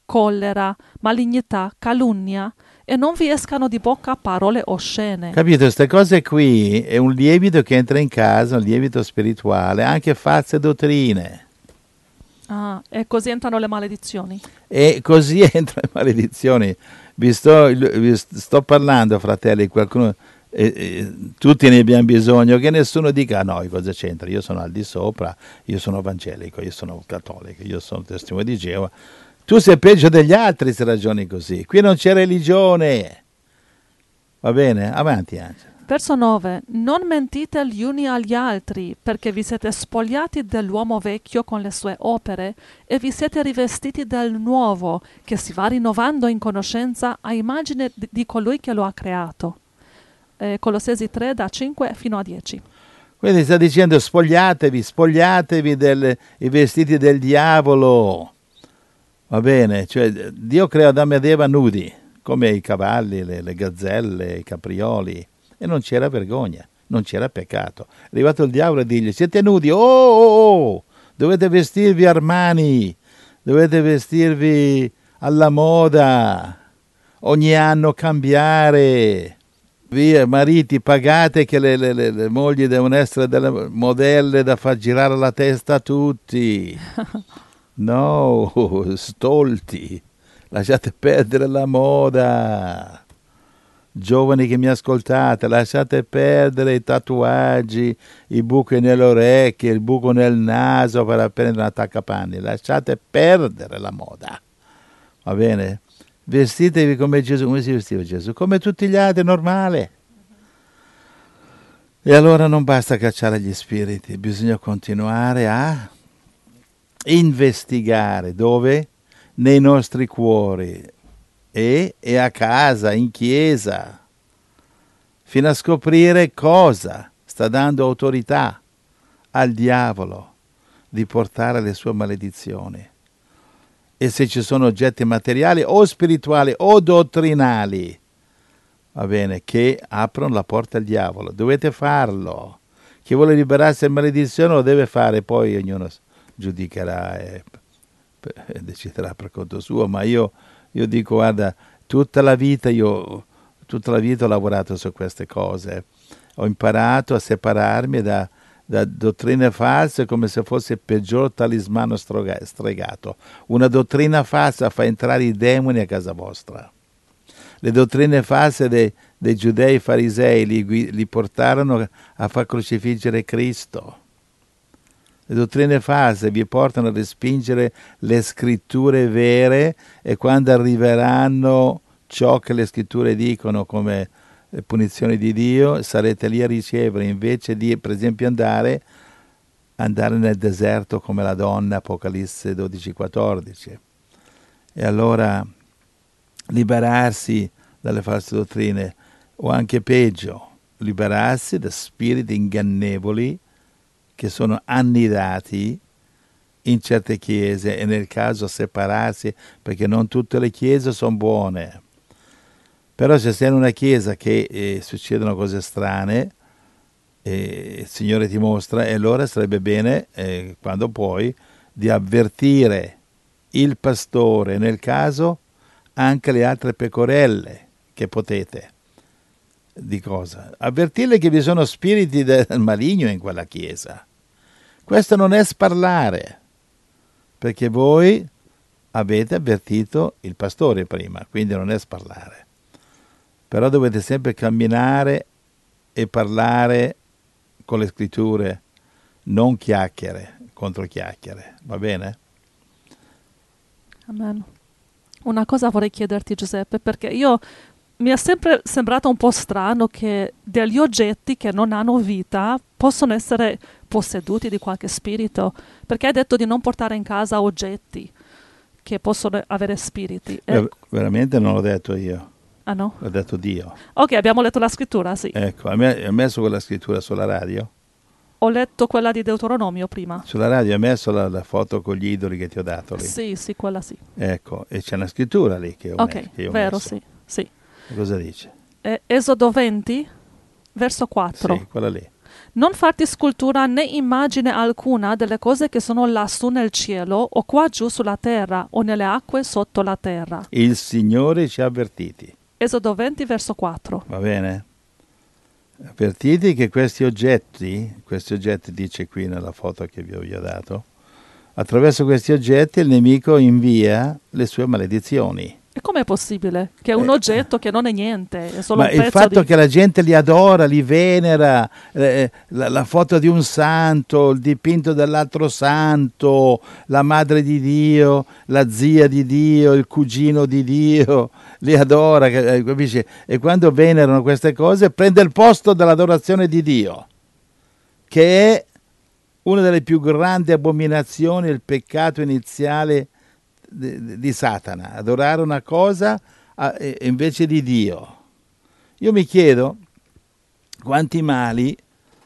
collera, malignità, calunnia, e non vi escano di bocca parole oscene. Capito? Queste cose qui è un lievito che entra in casa, un lievito spirituale, anche false dottrine. Ah, e così entrano le maledizioni. E così entrano le maledizioni. Vi sto, vi sto parlando, fratelli, qualcuno, eh, eh, tutti ne abbiamo bisogno, che nessuno dica no, cosa c'entra, io sono al di sopra, io sono evangelico, io sono cattolico, io sono testimone di Geova. Tu sei peggio degli altri se ragioni così. Qui non c'è religione. Va bene? Avanti, Angela. Verso nove. Non mentite gli uni agli altri, perché vi siete spogliati dell'uomo vecchio con le sue opere e vi siete rivestiti del nuovo, che si va rinnovando in conoscenza a immagine di, di colui che lo ha creato. Eh, Colossesi tre, da cinque fino a dieci. Quindi sta dicendo spogliatevi, spogliatevi dei vestiti del diavolo. Va bene? Cioè, Dio crea Adamo ed Eva nudi, come i cavalli, le, le gazzelle, i caprioli. E non c'era vergogna, non c'era peccato. È arrivato il diavolo e digli, siete nudi, oh, oh, oh, dovete vestirvi Armani, dovete vestirvi alla moda, ogni anno cambiare. Via, mariti, pagate che le, le, le, le mogli devono essere delle modelle da far girare la testa a tutti. No, stolti, lasciate perdere la moda. Giovani che mi ascoltate, lasciate perdere i tatuaggi, i buchi nelle orecchie, il buco nel naso per prendere un attaccapanni. Lasciate perdere la moda. Va bene? Vestitevi come Gesù. Come si vestiva Gesù? Come tutti gli altri, normale. E allora non basta cacciare gli spiriti, bisogna continuare a investigare. Dove? Nei nostri cuori. E, e a casa, in chiesa, fino a scoprire cosa sta dando autorità al diavolo di portare le sue maledizioni. E se ci sono oggetti materiali o spirituali o dottrinali, va bene, che aprono la porta al diavolo, dovete farlo. Chi vuole liberarsi da maledizione lo deve fare, poi ognuno giudicherà e deciderà per conto suo, ma io Io dico, guarda, tutta la vita io tutta la vita ho lavorato su queste cose. Ho imparato a separarmi da, da dottrine false come se fosse il peggior talismano stregato. Una dottrina falsa fa entrare i demoni a casa vostra. Le dottrine false dei, dei giudei farisei li, li portarono a far crocifiggere Cristo. Le dottrine false vi portano a respingere le scritture vere e quando arriveranno ciò che le scritture dicono come punizione di Dio, sarete lì a ricevere, invece di, per esempio, andare, andare nel deserto come la donna, Apocalisse dodici quattordici. E allora liberarsi dalle false dottrine, o anche peggio, liberarsi da spiriti ingannevoli che sono annidati in certe chiese e nel caso separarsi, perché non tutte le chiese sono buone. Però se sei in una chiesa che eh, succedono cose strane, eh, il Signore ti mostra, e allora sarebbe bene, eh, quando puoi, di avvertire il pastore, nel caso anche le altre pecorelle che potete. Di cosa? Avvertirle che vi sono spiriti del maligno in quella chiesa. Questo non è sparlare, perché voi avete avvertito il pastore prima, quindi non è sparlare. Però dovete sempre camminare e parlare con le scritture, non chiacchiere contro chiacchiere, va bene? Amen. Una cosa vorrei chiederti, Giuseppe, perché io mi è sempre sembrato un po' strano che degli oggetti che non hanno vita possono essere posseduti di qualche spirito, perché hai detto di non portare in casa oggetti che possono avere spiriti. Eh, veramente non l'ho detto io. Ah no? L'ha detto Dio. Ok, abbiamo letto la scrittura, sì. Ecco, hai messo quella scrittura sulla radio? Ho letto quella di Deuteronomio prima. Sulla radio hai messo la, la foto con gli idoli che ti ho dato lì? Sì, sì, quella sì. Ecco, e c'è una scrittura lì che ho, Ok, me- che io ho vero, messo. sì, sì. Cosa dice? Eh, Esodo venti, verso quattro. Sì, quella lì. Non farti scultura né immagine alcuna delle cose che sono lassù nel cielo o qua giù sulla terra o nelle acque sotto la terra. Il Signore ci ha avvertiti. Esodo venti, verso quattro. Va bene? Avvertiti che questi oggetti, questi oggetti dice qui nella foto che vi ho vi ho dato, attraverso questi oggetti il nemico invia le sue maledizioni. E com'è possibile? Che è un Eh, oggetto che non è niente, è solo Ma un il pezzo fatto di... che la gente li adora, li venera, eh, la, la foto di un santo, il dipinto dell'altro santo, la madre di Dio, la zia di Dio, il cugino di Dio, li adora, eh, capisci? E quando venerano queste cose prende il posto dell'adorazione di Dio, che è una delle più grandi abominazioni, il peccato iniziale di, di Satana, adorare una cosa a, e, invece di Dio. Io mi chiedo quanti mali,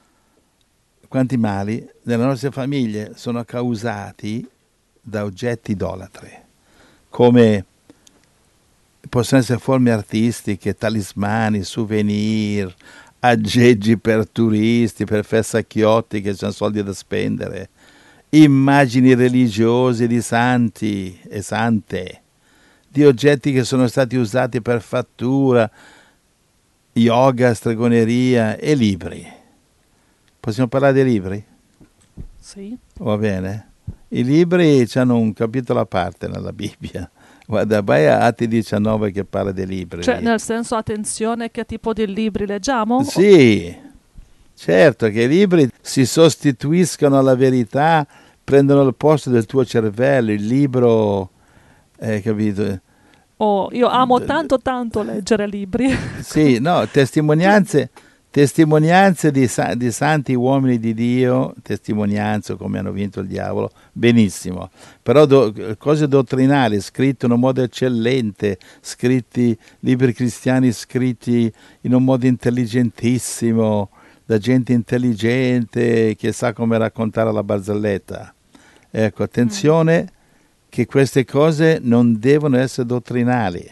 quanti mali nelle nostre famiglie sono causati da oggetti idolatri, come possono essere forme artistiche, talismani, souvenir, aggeggi per turisti, per fessacchiotti che hanno soldi da spendere, immagini religiose di santi e sante, di oggetti che sono stati usati per fattura, yoga, stregoneria e libri. Possiamo parlare dei libri? Sì. Va bene? I libri hanno un capitolo a parte nella Bibbia. Guarda, vai a Atti diciannove che parla dei libri. Cioè, nel senso, attenzione, che tipo di libri leggiamo? Sì, certo che i libri si sostituiscono alla verità, prendono il posto del tuo cervello, il libro, eh, capito? Oh, io amo tanto tanto leggere libri. Sì, no, testimonianze, testimonianze di, sa- di santi uomini di Dio, testimonianze come hanno vinto il diavolo, benissimo, però do- cose dottrinali, scritte in un modo eccellente, scritti, libri cristiani scritti in un modo intelligentissimo, da gente intelligente che sa come raccontare la barzelletta. Ecco, attenzione, mm. che queste cose non devono essere dottrinali.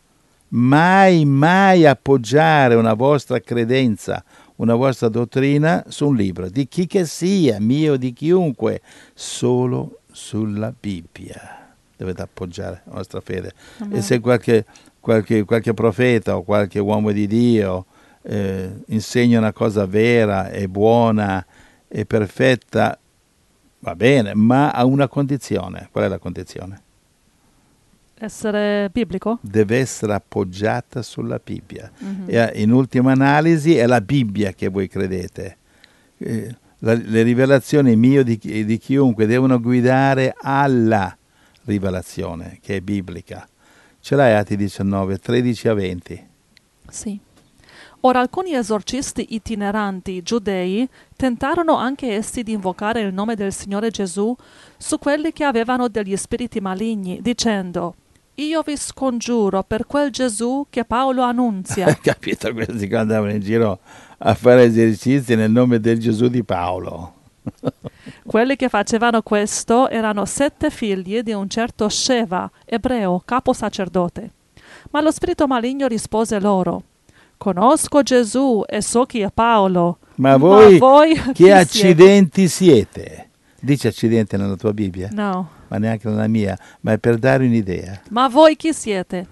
Mai, mai appoggiare una vostra credenza, una vostra dottrina su un libro, di chi che sia, mio o di chiunque, solo sulla Bibbia. Dovete appoggiare la vostra fede. Amen. E se qualche, qualche, qualche profeta o qualche uomo di Dio eh, insegna una cosa vera e buona e perfetta, va bene, ma a una condizione. Qual è la condizione? Essere biblico? Deve essere appoggiata sulla Bibbia. Mm-hmm. E in ultima analisi è la Bibbia che voi credete. Eh, la, le rivelazioni mie di, di chiunque devono guidare alla rivelazione che è biblica. Ce l'hai Atti diciannove, tredici a venti? Sì. Ora alcuni esorcisti itineranti giudei tentarono anche essi di invocare il nome del Signore Gesù su quelli che avevano degli spiriti maligni, dicendo: io vi scongiuro per quel Gesù che Paolo annunzia. Hai capito? Questi che andavano in giro a fare esercizi nel nome del Gesù di Paolo. Quelli che facevano questo erano sette figli di un certo Sheva, ebreo, capo sacerdote. Ma lo spirito maligno rispose loro: conosco Gesù e so chi è Paolo. Ma voi, ma voi che chi accidenti siete? siete? Dice accidente nella tua Bibbia? No. Ma neanche nella mia, ma è per dare un'idea. Ma voi chi siete?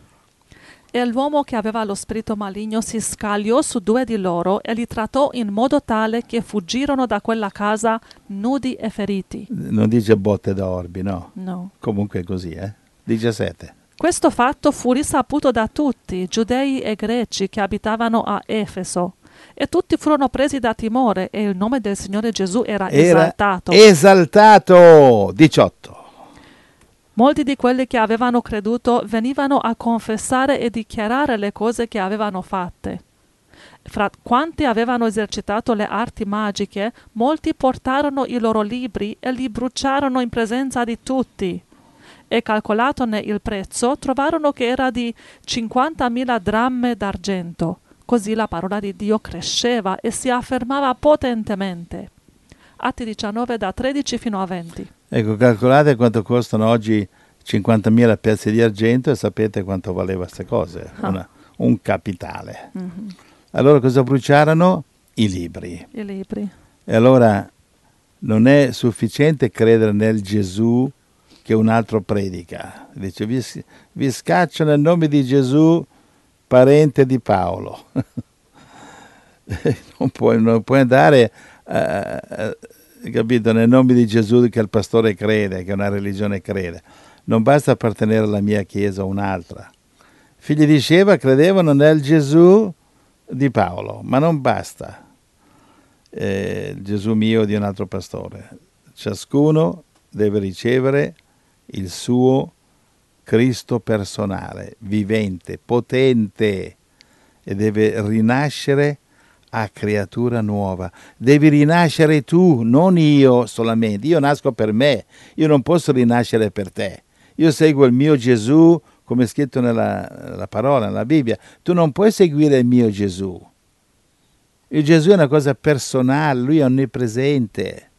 E l'uomo che aveva lo spirito maligno si scagliò su due di loro e li trattò in modo tale che fuggirono da quella casa nudi e feriti. Non dice botte da orbi, no? No. Comunque è così, eh? diciassette. Questo fatto fu risaputo da tutti, giudei e greci che abitavano a Efeso, e tutti furono presi da timore e il nome del Signore Gesù era, era esaltato. Esaltato! diciotto. Molti di quelli che avevano creduto venivano a confessare e dichiarare le cose che avevano fatte. Fra quanti avevano esercitato le arti magiche, molti portarono i loro libri e li bruciarono in presenza di tutti. E calcolatone il prezzo, trovarono che era di cinquantamila dramme d'argento. Così la parola di Dio cresceva e si affermava potentemente. Atti diciannove da tredici fino a venti. Ecco, calcolate quanto costano oggi cinquantamila pezzi di argento e sapete quanto valeva queste cose, ah. Una, un capitale. Mm-hmm. Allora cosa bruciarono? I libri. I libri. E allora non è sufficiente credere nel Gesù che un altro predica. Dice, vi, vi scaccio nel nome di Gesù, parente di Paolo. non, puoi, non puoi andare, uh, capito, nel nome di Gesù che il pastore crede, che una religione crede. Non basta appartenere alla mia chiesa o un'altra. I figli di Sceva credevano nel Gesù di Paolo, ma non basta. Eh, Gesù mio di un altro pastore. Ciascuno deve ricevere il suo Cristo personale, vivente, potente, e deve rinascere a creatura nuova. Devi rinascere tu, non io solamente. Io nasco per me, io non posso rinascere per te. Io seguo il mio Gesù, come è scritto nella, nella parola, nella Bibbia. Tu non puoi seguire il mio Gesù. Il Gesù è una cosa personale, lui è onnipresente.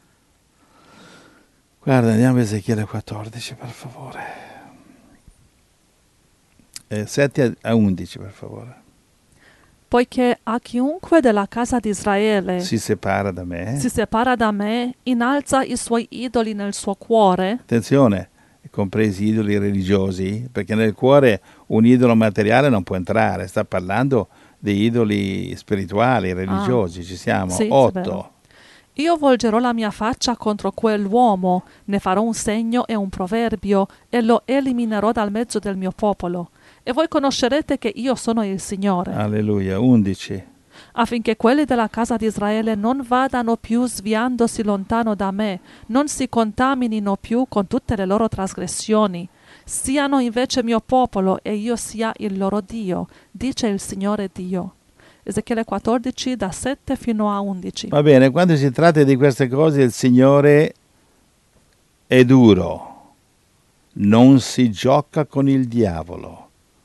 Guarda, andiamo a Ezechiele quattordici, per favore. Eh, sette a undici, per favore. Poiché a chiunque della casa di Israele Si separa da me. si separa da me, innalza i suoi idoli nel suo cuore. Attenzione, compresi idoli religiosi, perché nel cuore un idolo materiale non può entrare. Sta parlando di idoli spirituali, religiosi, ah, ci siamo, sì, otto. Io volgerò la mia faccia contro quell'uomo, ne farò un segno e un proverbio, e lo eliminerò dal mezzo del mio popolo. E voi conoscerete che io sono il Signore. Alleluia, undici. Affinché quelli della casa di Israele non vadano più sviandosi lontano da me, non si contaminino più con tutte le loro trasgressioni, siano invece mio popolo e io sia il loro Dio, dice il Signore Dio. Ezechiele quattordici, da sette fino a undici. Va bene, quando si tratta di queste cose il Signore è duro, non si gioca con il diavolo.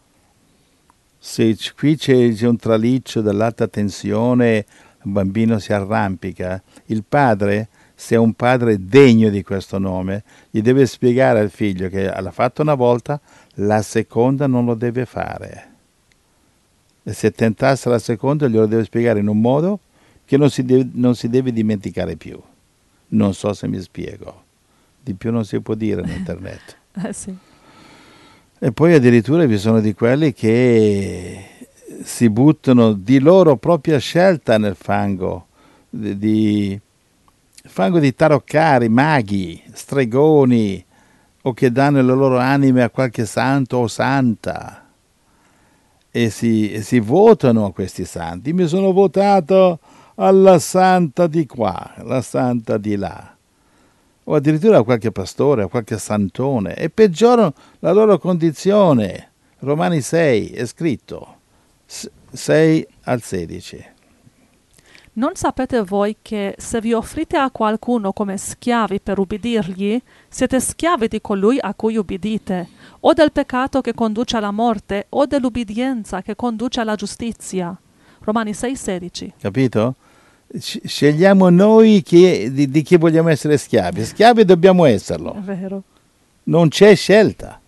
Se qui c'è, c'è un traliccio dell'alta tensione, un bambino si arrampica, il padre, se è un padre degno di questo nome, gli deve spiegare al figlio che l'ha fatto una volta, la seconda non lo deve fare. E se tentasse la seconda glielo deve spiegare in un modo che non si deve, non si deve dimenticare più. Non so se mi spiego. Di più non si può dire in internet. Eh sì. E poi addirittura vi sono di quelli che si buttano di loro propria scelta nel fango, di, di fango di taroccari, maghi, stregoni, o che danno le loro anime a qualche santo o santa. E si, e si votano a questi santi. Mi sono votato alla santa di qua, la santa di là. O addirittura a qualche pastore, a qualche santone, e peggiorano la loro condizione. Romani sei è scritto, sei al sedici. Non sapete voi che se vi offrite a qualcuno come schiavi per ubbidirgli, siete schiavi di colui a cui ubbidite, o del peccato che conduce alla morte, o dell'ubbidienza che conduce alla giustizia. Romani sei sedici. Capito? Scegliamo noi chi, di, di chi vogliamo essere schiavi. Schiavi dobbiamo esserlo. È vero. Non c'è scelta.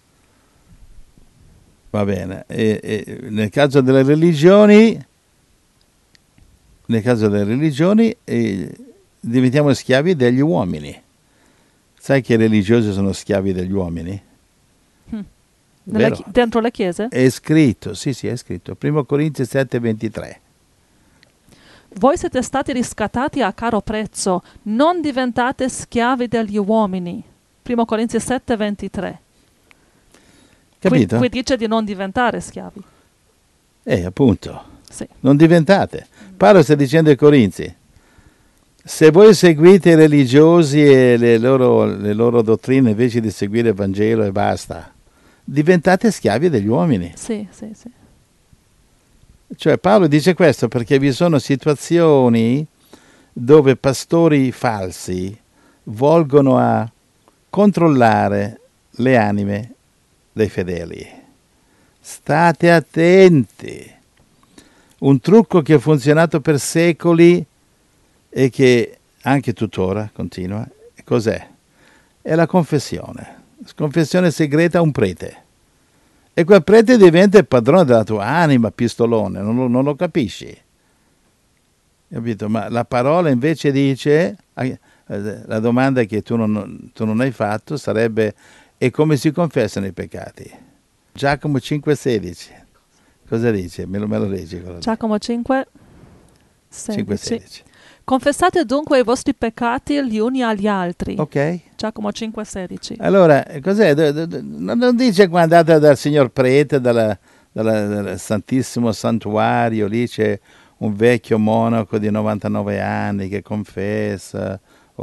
Va bene. E, e, nel caso delle religioni, nel caso delle religioni, eh, diventiamo schiavi degli uomini. Sai che i religiosi sono schiavi degli uomini? Hm. Chi- dentro le chiese? È scritto, sì, sì, è scritto. Primo Corinzi sette ventitré. Voi siete stati riscattati a caro prezzo, non diventate schiavi degli uomini. Primo Corinzi sette ventitré. Capito? Qui, qui dice di non diventare schiavi. Eh, appunto. Sì. Non diventate. Paolo sta dicendo ai Corinzi, se voi seguite i religiosi e le loro, le loro dottrine invece di seguire il Vangelo e basta, diventate schiavi degli uomini. Sì, sì, sì. Cioè Paolo dice questo perché vi sono situazioni dove pastori falsi volgono a controllare le anime dei fedeli. State attenti. Un trucco che ha funzionato per secoli e che anche tuttora continua, cos'è? È la confessione. Confessione segreta a un prete. E quel prete diventa il padrone della tua anima, pistolone, non lo, non lo capisci? capito? Ma la parola invece dice, eh, la domanda che tu non, tu non hai fatto sarebbe, e come si confessano i peccati? Giacomo cinque sedici, cosa dice? Me lo, me lo leggi? Giacomo cinque cinque sedici. Confessate dunque i vostri peccati gli uni agli altri. Ok. Giacomo cinque sedici. Allora, cos'è? Non dice qua andate dal signor prete, dalla, dalla, dal Santissimo Santuario, lì c'è un vecchio monaco di novantanove anni che confessa,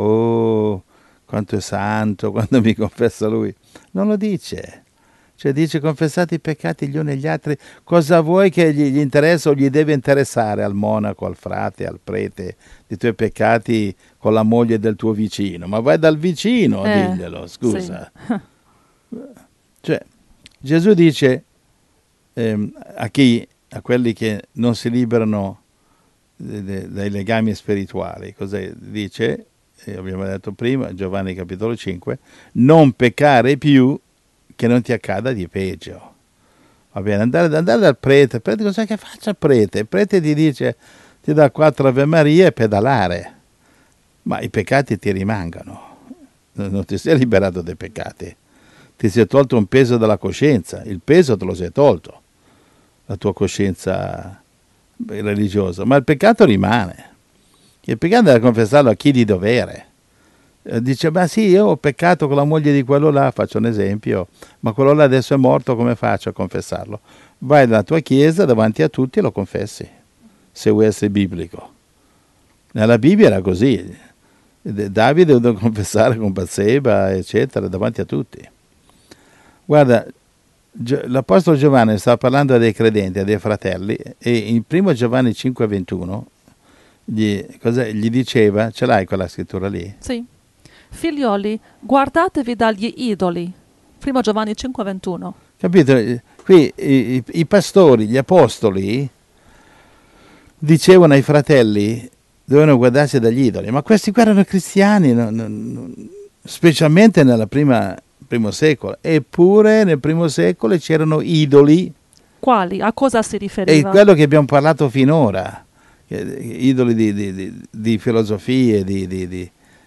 oh, quanto è santo, quando mi confessa lui. Non lo dice. Cioè dice confessate i peccati gli uni agli altri. Cosa vuoi che gli, gli interessa o gli deve interessare al monaco, al frate, al prete, dei tuoi peccati con la moglie del tuo vicino? Ma vai dal vicino a eh, dirglielo, scusa. Sì. Cioè, Gesù dice ehm, a chi, a quelli che non si liberano de, de, dai legami spirituali, cosa dice? Eh, abbiamo detto prima, Giovanni capitolo cinque, non peccare più che non ti accada di peggio. Va bene, andare, andare dal prete, prete cosa che faccia il prete? Il prete ti dice, ti dà quattro Ave Maria e pedalare, ma i peccati ti rimangano, non ti sei liberato dai peccati, ti sei tolto un peso dalla coscienza, il peso te lo sei tolto, la tua coscienza religiosa, ma il peccato rimane, il peccato deve confessarlo a chi di dovere. Dice, ma sì, io ho peccato con la moglie di quello là, faccio un esempio, ma quello là adesso è morto, come faccio a confessarlo? Vai nella tua chiesa davanti a tutti e lo confessi, se vuoi essere biblico. Nella Bibbia era così, Davide doveva confessare con Batseba, eccetera, davanti a tutti. Guarda, l'Apostolo Giovanni stava parlando dei credenti, dei fratelli, e in primo Giovanni cinque ventuno gli, gli diceva, ce l'hai quella scrittura lì? Sì. Figlioli, guardatevi dagli idoli. primo Giovanni cinque ventuno. Capito? Qui i, i, i pastori, gli apostoli, dicevano ai fratelli, dovevano guardarsi dagli idoli, ma questi qua erano cristiani, non, non, specialmente nel primo secolo, eppure nel primo secolo c'erano idoli. Quali? A cosa si riferiva? È quello che abbiamo parlato finora, idoli di, di, di, di filosofie, di... di, di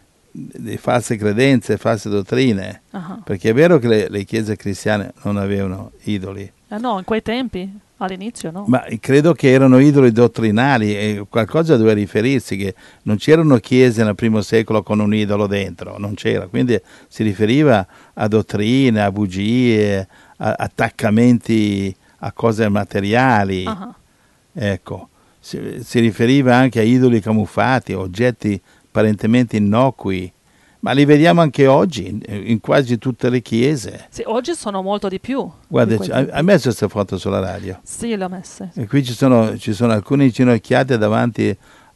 di false credenze, false dottrine, uh-huh. Perché è vero che le, le chiese cristiane non avevano idoli. Eh no, in quei tempi, all'inizio no. Ma credo che erano idoli dottrinali e qualcosa doveva riferirsi, che non c'erano chiese nel primo secolo con un idolo dentro, non c'era, quindi si riferiva a dottrine, a bugie, a attaccamenti a cose materiali, uh-huh. Ecco, si, si riferiva anche a idoli camuffati, oggetti apparentemente innocui, ma li vediamo anche oggi in, in quasi tutte le chiese. Sì, oggi sono molto di più. Guarda, di hai messo queste foto sulla radio? Sì, le ho messe. E qui ci sono, ci sono alcune inginocchiate davanti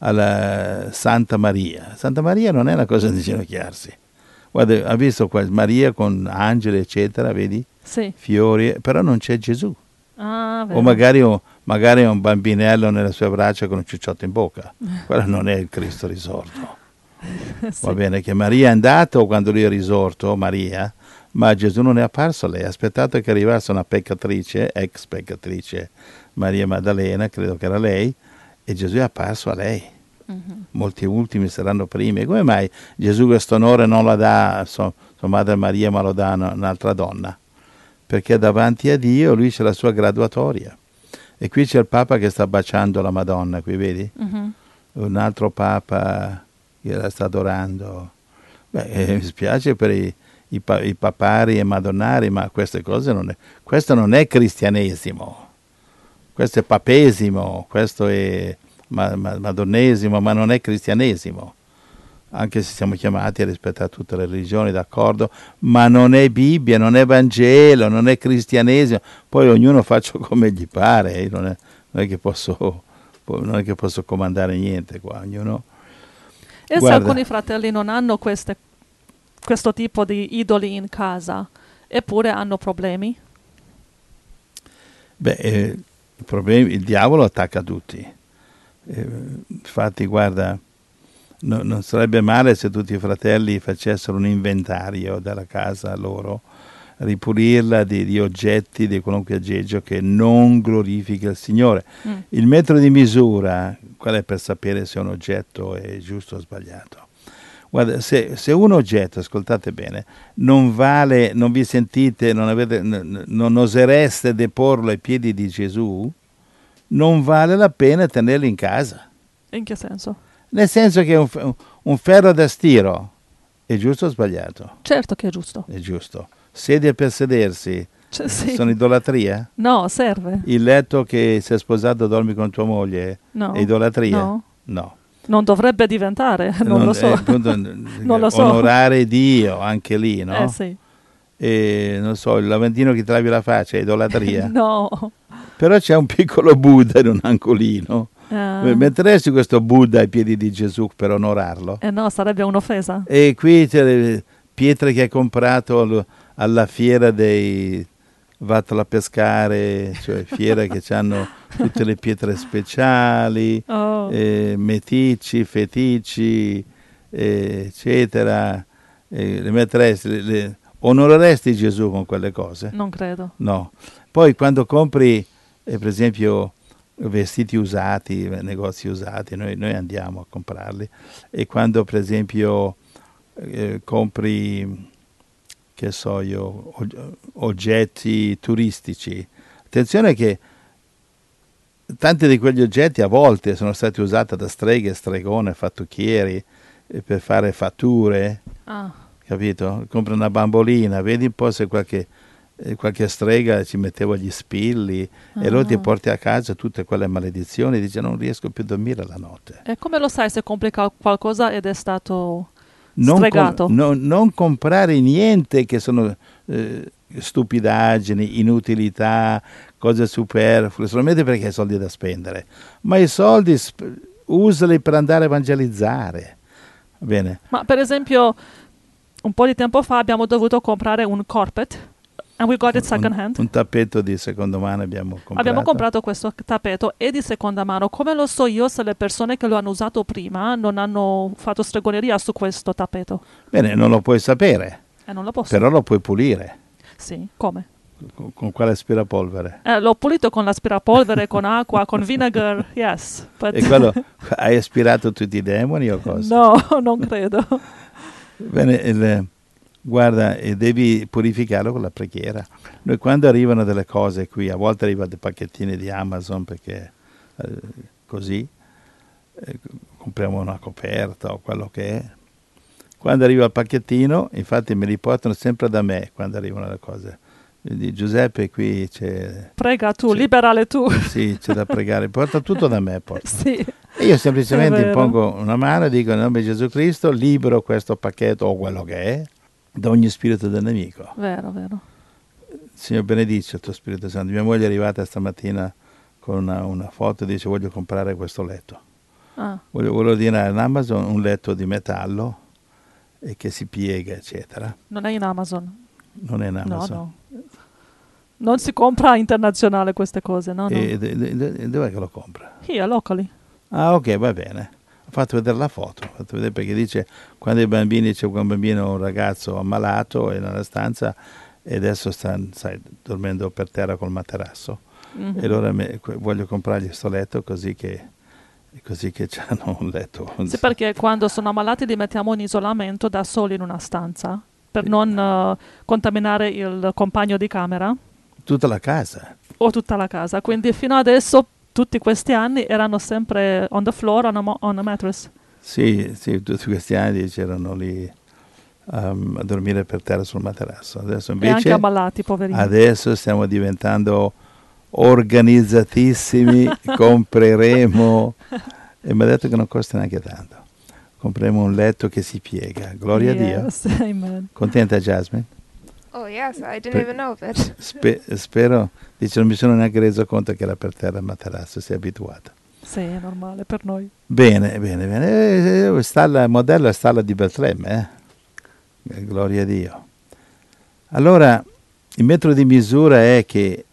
alla Santa Maria. Santa Maria non è una cosa di inginocchiarsi. Guarda, ha visto qua Maria con angeli, eccetera, vedi? Sì. Fiori, però non c'è Gesù. Ah, vero. O magari, magari un bambinello nelle sue braccia con un ciucciotto in bocca. Quello non è il Cristo risorto. Sì. Va bene, che Maria è andato quando lui è risorto, Maria, ma Gesù non è apparso a lei, ha aspettato che arrivasse una peccatrice, ex peccatrice, Maria Maddalena, credo che era lei, e Gesù è apparso a lei. Uh-huh. Molti ultimi saranno primi. Come mai Gesù questo onore non lo dà a sua, sua madre Maria, ma lo dà a un'altra donna? Perché davanti a Dio lui c'è la sua graduatoria. E qui c'è il Papa che sta baciando la Madonna, qui vedi? Uh-huh. Un altro Papa che la sta adorando. Beh, eh, mi spiace per i, i, i papari e madonnari, ma queste cose non è, questo non è cristianesimo, questo è papesimo, questo è ma, ma, madonnesimo, ma non è cristianesimo, anche se siamo chiamati a rispettare tutte le religioni, d'accordo, ma non è Bibbia, non è Vangelo, non è cristianesimo, poi ognuno faccia come gli pare, io non, è, non, è che posso, non è che posso comandare niente qua, ognuno... E se alcuni fratelli non hanno queste, questo tipo di idoli in casa, eppure hanno problemi? Beh, eh, i problemi, il diavolo attacca tutti. Eh, infatti, guarda, no, non sarebbe male se tutti i fratelli facessero un inventario della casa loro, ripulirla di, di oggetti, di qualunque aggeggio che non glorifica il Signore. Mm. Il metro di misura, qual è per sapere se un oggetto è giusto o sbagliato? Guarda, se, se un oggetto, ascoltate bene, non vale, non vi sentite, non, avete, n- non osereste deporlo ai piedi di Gesù, non vale la pena tenerlo in casa. In che senso? Nel senso che un, f- un ferro da stiro è giusto o sbagliato? Certo che è giusto. È giusto. Sedie per sedersi Cioè, sì. sono idolatria? No, serve. Il letto che sei sposato dormi con tua moglie No. è idolatria? No. No. Non dovrebbe diventare, non, Non- lo so. eh, appunto, Non lo so. Onorare Dio anche lì, no? Eh sì. E non so, il lavandino che ti lavi la faccia è idolatria? No. Però c'è un piccolo Buddha in un angolino. Eh, Metteresti questo Buddha ai piedi di Gesù per onorarlo? eh no, sarebbe un'offesa. E qui c'è le pietre che hai comprato al- alla fiera dei Vattela a pescare, cioè fiera che hanno tutte le pietre speciali, Oh. eh, meticci, feticci, eh, eccetera. Eh, le metteresti, le- le- onoreresti Gesù con quelle cose? Non credo. No. Poi quando compri, eh, per esempio, vestiti usati, eh, negozi usati, noi, noi andiamo a comprarli, e quando per esempio eh, compri, che so io, og- oggetti turistici, attenzione che tanti di quegli oggetti a volte sono stati usati da streghe, stregone, fattucchieri, eh, per fare fatture, Ah, capito? Compri una bambolina, vedi un po' se qualche, eh, qualche strega ci metteva gli spilli, e allora ti Ah. porti a casa tutte quelle maledizioni e dici non riesco più a dormire la notte. e come lo sai se compri cal- qualcosa ed è stato Non, stregato? com- non- non comprare niente che sono eh, stupidaggini, inutilità, cose superflue, solamente perché hai soldi da spendere. Ma i soldi sp- usali per andare a evangelizzare. Va bene? Ma per esempio, un po' di tempo fa abbiamo dovuto comprare un carpet and we got it second un, hand. un tappeto di seconda mano abbiamo comprato. Abbiamo comprato questo tappeto e di seconda mano. Come lo so io se le persone che lo hanno usato prima non hanno fatto stregoneria su questo tappeto? Bene, non lo puoi sapere, E non lo posso. però lo puoi pulire. Sì, come? Con, con quale aspirapolvere? Eh, l'ho pulito con l'aspirapolvere, con acqua, con vinegar, yes. But E quello, hai aspirato tutti i demoni o cosa? no, non credo. Bene, il- guarda, e devi purificarlo con la preghiera. Noi quando arrivano delle cose qui, a volte arrivano dei pacchettini di Amazon perché eh, così, eh, compriamo una coperta o quello che è. Quando arriva il pacchettino, infatti mi riportano sempre da me quando arrivano le cose. Quindi Giuseppe qui c'è, Prega tu, Sì. liberale tu. sì, c'è da pregare, porta tutto da me. Porta. Sì. E io semplicemente È vero. impongo una mano e dico nel nome di Gesù Cristo, libero questo pacchetto o quello che è da ogni spirito del nemico. Vero, vero. Signor benedice il tuo Spirito Santo. Mia moglie è arrivata stamattina con una, una foto e dice voglio comprare questo letto. Ah, Voglio, voglio ordinare in Amazon un letto di metallo e che si piega, eccetera. non è in Amazon. Non è in No, Amazon. no. Non si compra internazionale queste cose, no, no. E, e- e- e dov'è che lo compra? Here, locally. Ah, ok, va bene. Ho fatto vedere la foto, ho fatto vedere perché dice quando i bambini, c'è un bambino, un ragazzo ammalato è nella stanza e adesso sta, sai, dormendo per terra col materasso. Mhm. E allora me- que- voglio comprargli questo letto così che, così che hanno un letto. Sì, perché quando sono ammalati li mettiamo in isolamento da soli in una stanza per non eh, contaminare il compagno di camera Tutta la casa. o tutta la casa. Quindi fino adesso, tutti questi anni, erano sempre on the floor, on a, mo- on a mattress. Sì, sì, tutti questi anni c'erano lì um, a dormire per terra sul materasso. Adesso E anche invece, ammalati, poverini. adesso stiamo diventando organizzatissimi, compreremo, e mi ha detto che non costa neanche tanto. Compreremo un letto che si piega. Gloria a Dio. Yes, amen. Contenta Jasmine? Oh yes, I didn't Per- even know of it. Spe- spero, dice, non mi sono neanche reso conto che era per terra il materasso, si è abituata. Sì, è normale per noi. Bene, bene, bene. Eh, stalla, il modello è stalla di Betlemme, eh? Eh, Gloria a Dio. Allora, il metro di misura è che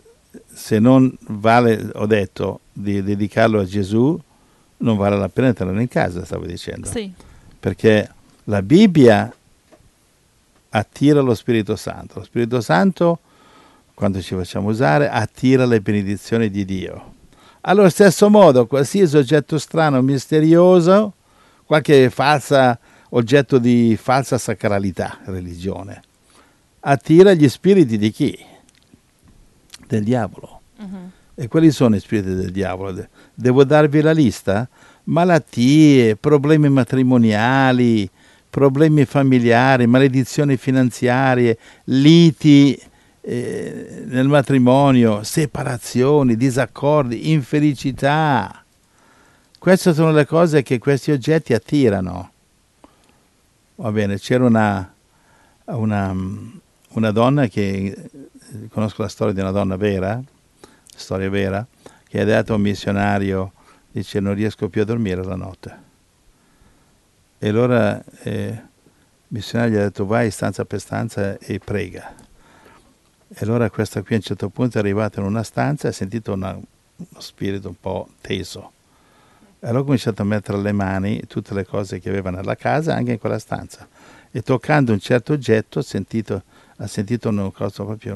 se non vale, ho detto, di dedicarlo a Gesù, non vale la pena tenerlo in casa, stavo dicendo. Sì, Perché la Bibbia attira lo Spirito Santo. Lo Spirito Santo, quando ci facciamo usare, attira le benedizioni di Dio. Allo stesso modo, qualsiasi oggetto strano, misterioso, qualche falsa oggetto di falsa sacralità, religione, attira gli spiriti di chi? Del diavolo. Uh-huh. E quali sono i spiriti del diavolo? Devo darvi la lista? Malattie, problemi matrimoniali, problemi familiari, maledizioni finanziarie, liti eh, nel matrimonio, separazioni, disaccordi, infelicità. Queste sono le cose che questi oggetti attirano. Va bene, c'era una, una, una donna che, conosco la storia di una donna vera, storia vera, che ha dato a un missionario, dice non riesco più a dormire la notte. E allora eh, il missionario gli ha detto vai stanza per stanza e prega. E allora questa qui a un certo punto è arrivata in una stanza e ha sentito una, uno spirito un po' teso. E allora ha cominciato a mettere le mani tutte le cose che aveva nella casa anche in quella stanza. E toccando un certo oggetto ha sentito, ha sentito una cosa proprio...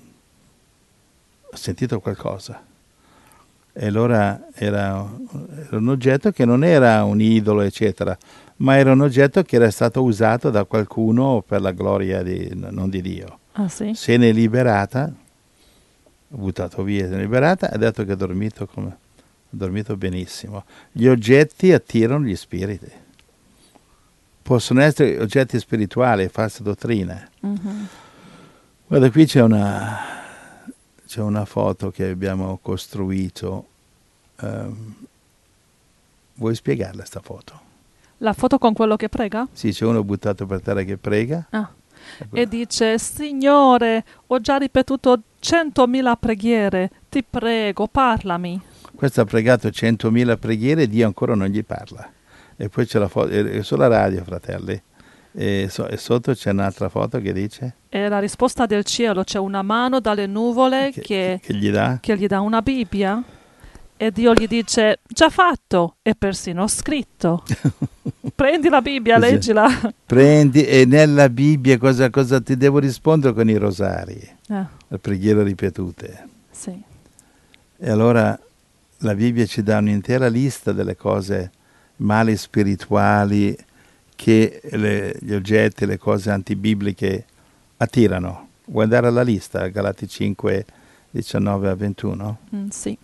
ha sentito qualcosa. E allora era, era un oggetto che non era un idolo, eccetera, ma era un oggetto che era stato usato da qualcuno per la gloria di, non di Dio. Ah, sì? Se ne è liberata, ha buttato via, se ne è liberata, ha detto che ha dormito, come, ha dormito benissimo. Gli oggetti attirano gli spiriti. Possono essere oggetti spirituali, false dottrine. Uh-huh. Guarda, qui c'è una, c'è una foto che abbiamo costruito. Um, vuoi spiegarla sta foto? La foto con quello che prega? Sì, c'è uno buttato per terra che prega. Ah. E dice, Signore, ho già ripetuto centomila preghiere, ti prego, parlami. Questo ha pregato centomila preghiere e Dio ancora non gli parla. E poi c'è la foto, è sulla radio, fratelli, e, so, e sotto c'è un'altra foto che dice? È la risposta del cielo, c'è una mano dalle nuvole che, che, che, gli dà? che gli dà una Bibbia. E Dio gli dice, già fatto, e persino scritto. Prendi la Bibbia, Così. Leggila. Prendi, e nella Bibbia cosa, cosa ti devo rispondere con i rosari? Eh. Le preghiere ripetute. Sì. E allora la Bibbia ci dà un'intera lista delle cose mali spirituali che le, gli oggetti, le cose antibibliche attirano. Vuoi andare alla lista? Galati cinque, diciannove a ventuno? Mm, sì.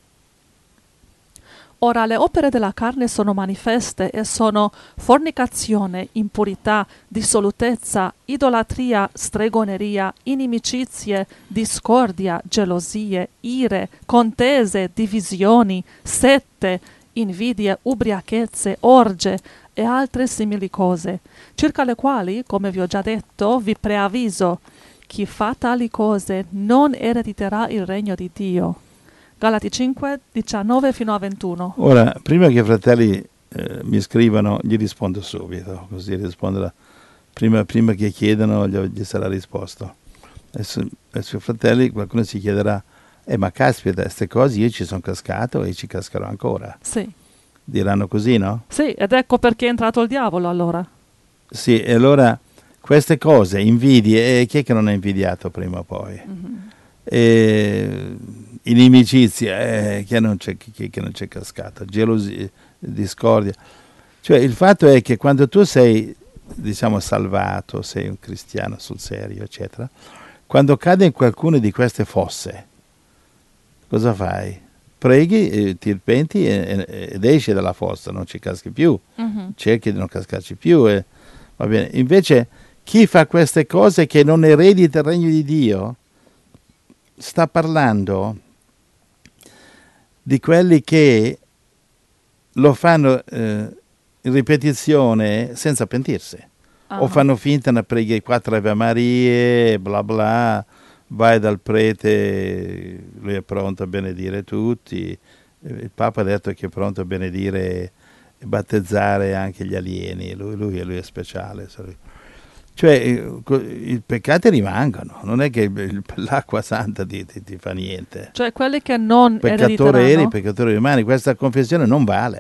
Ora le opere della carne sono manifeste e sono fornicazione, impurità, dissolutezza, idolatria, stregoneria, inimicizie, discordia, gelosie, ire, contese, divisioni, sette, invidie, ubriachezze, orge e altre simili cose, circa le quali, come vi ho già detto, vi preavviso, chi fa tali cose non erediterà il regno di Dio. Galati cinque, diciannove fino a ventuno. Ora, prima che i fratelli eh, mi scrivano, gli rispondo subito, così risponderà. Prima, prima che chiedano, gli, gli sarà risposto. Adesso, adesso i fratelli, qualcuno si chiederà, eh ma caspita, queste cose io ci sono cascato e ci cascherò ancora. Sì. Diranno così, no? Sì, ed ecco perché è entrato il diavolo allora. Sì, e allora queste cose, invidie, e chi è che non ha invidiato prima o poi? Mm-hmm. E, inimicizia, eh, che non c'è, chi, che non c'è cascata, gelosia, discordia. Cioè il fatto è che quando tu sei, diciamo, salvato, sei un cristiano sul serio, eccetera, quando cade in qualcuna di queste fosse, cosa fai? Preghi, eh, ti penti e, e, ed esci dalla fossa, non ci caschi più, uh-huh. Cerchi di non cascarci più. E, va bene. Invece chi fa queste cose che non eredita il regno di Dio, sta parlando di quelli che lo fanno eh, in ripetizione senza pentirsi. Uh-huh. O fanno finta una preghiera, quattro Ave Marie, bla bla, vai dal prete, lui è pronto a benedire tutti. Il Papa ha detto che è pronto a benedire e battezzare anche gli alieni, lui, lui, lui è speciale. Cioè i peccati rimangono, non è che l'acqua santa ti, ti, ti fa niente. Cioè quelli che non peccatore eri, peccatore rimani, questa confessione non vale.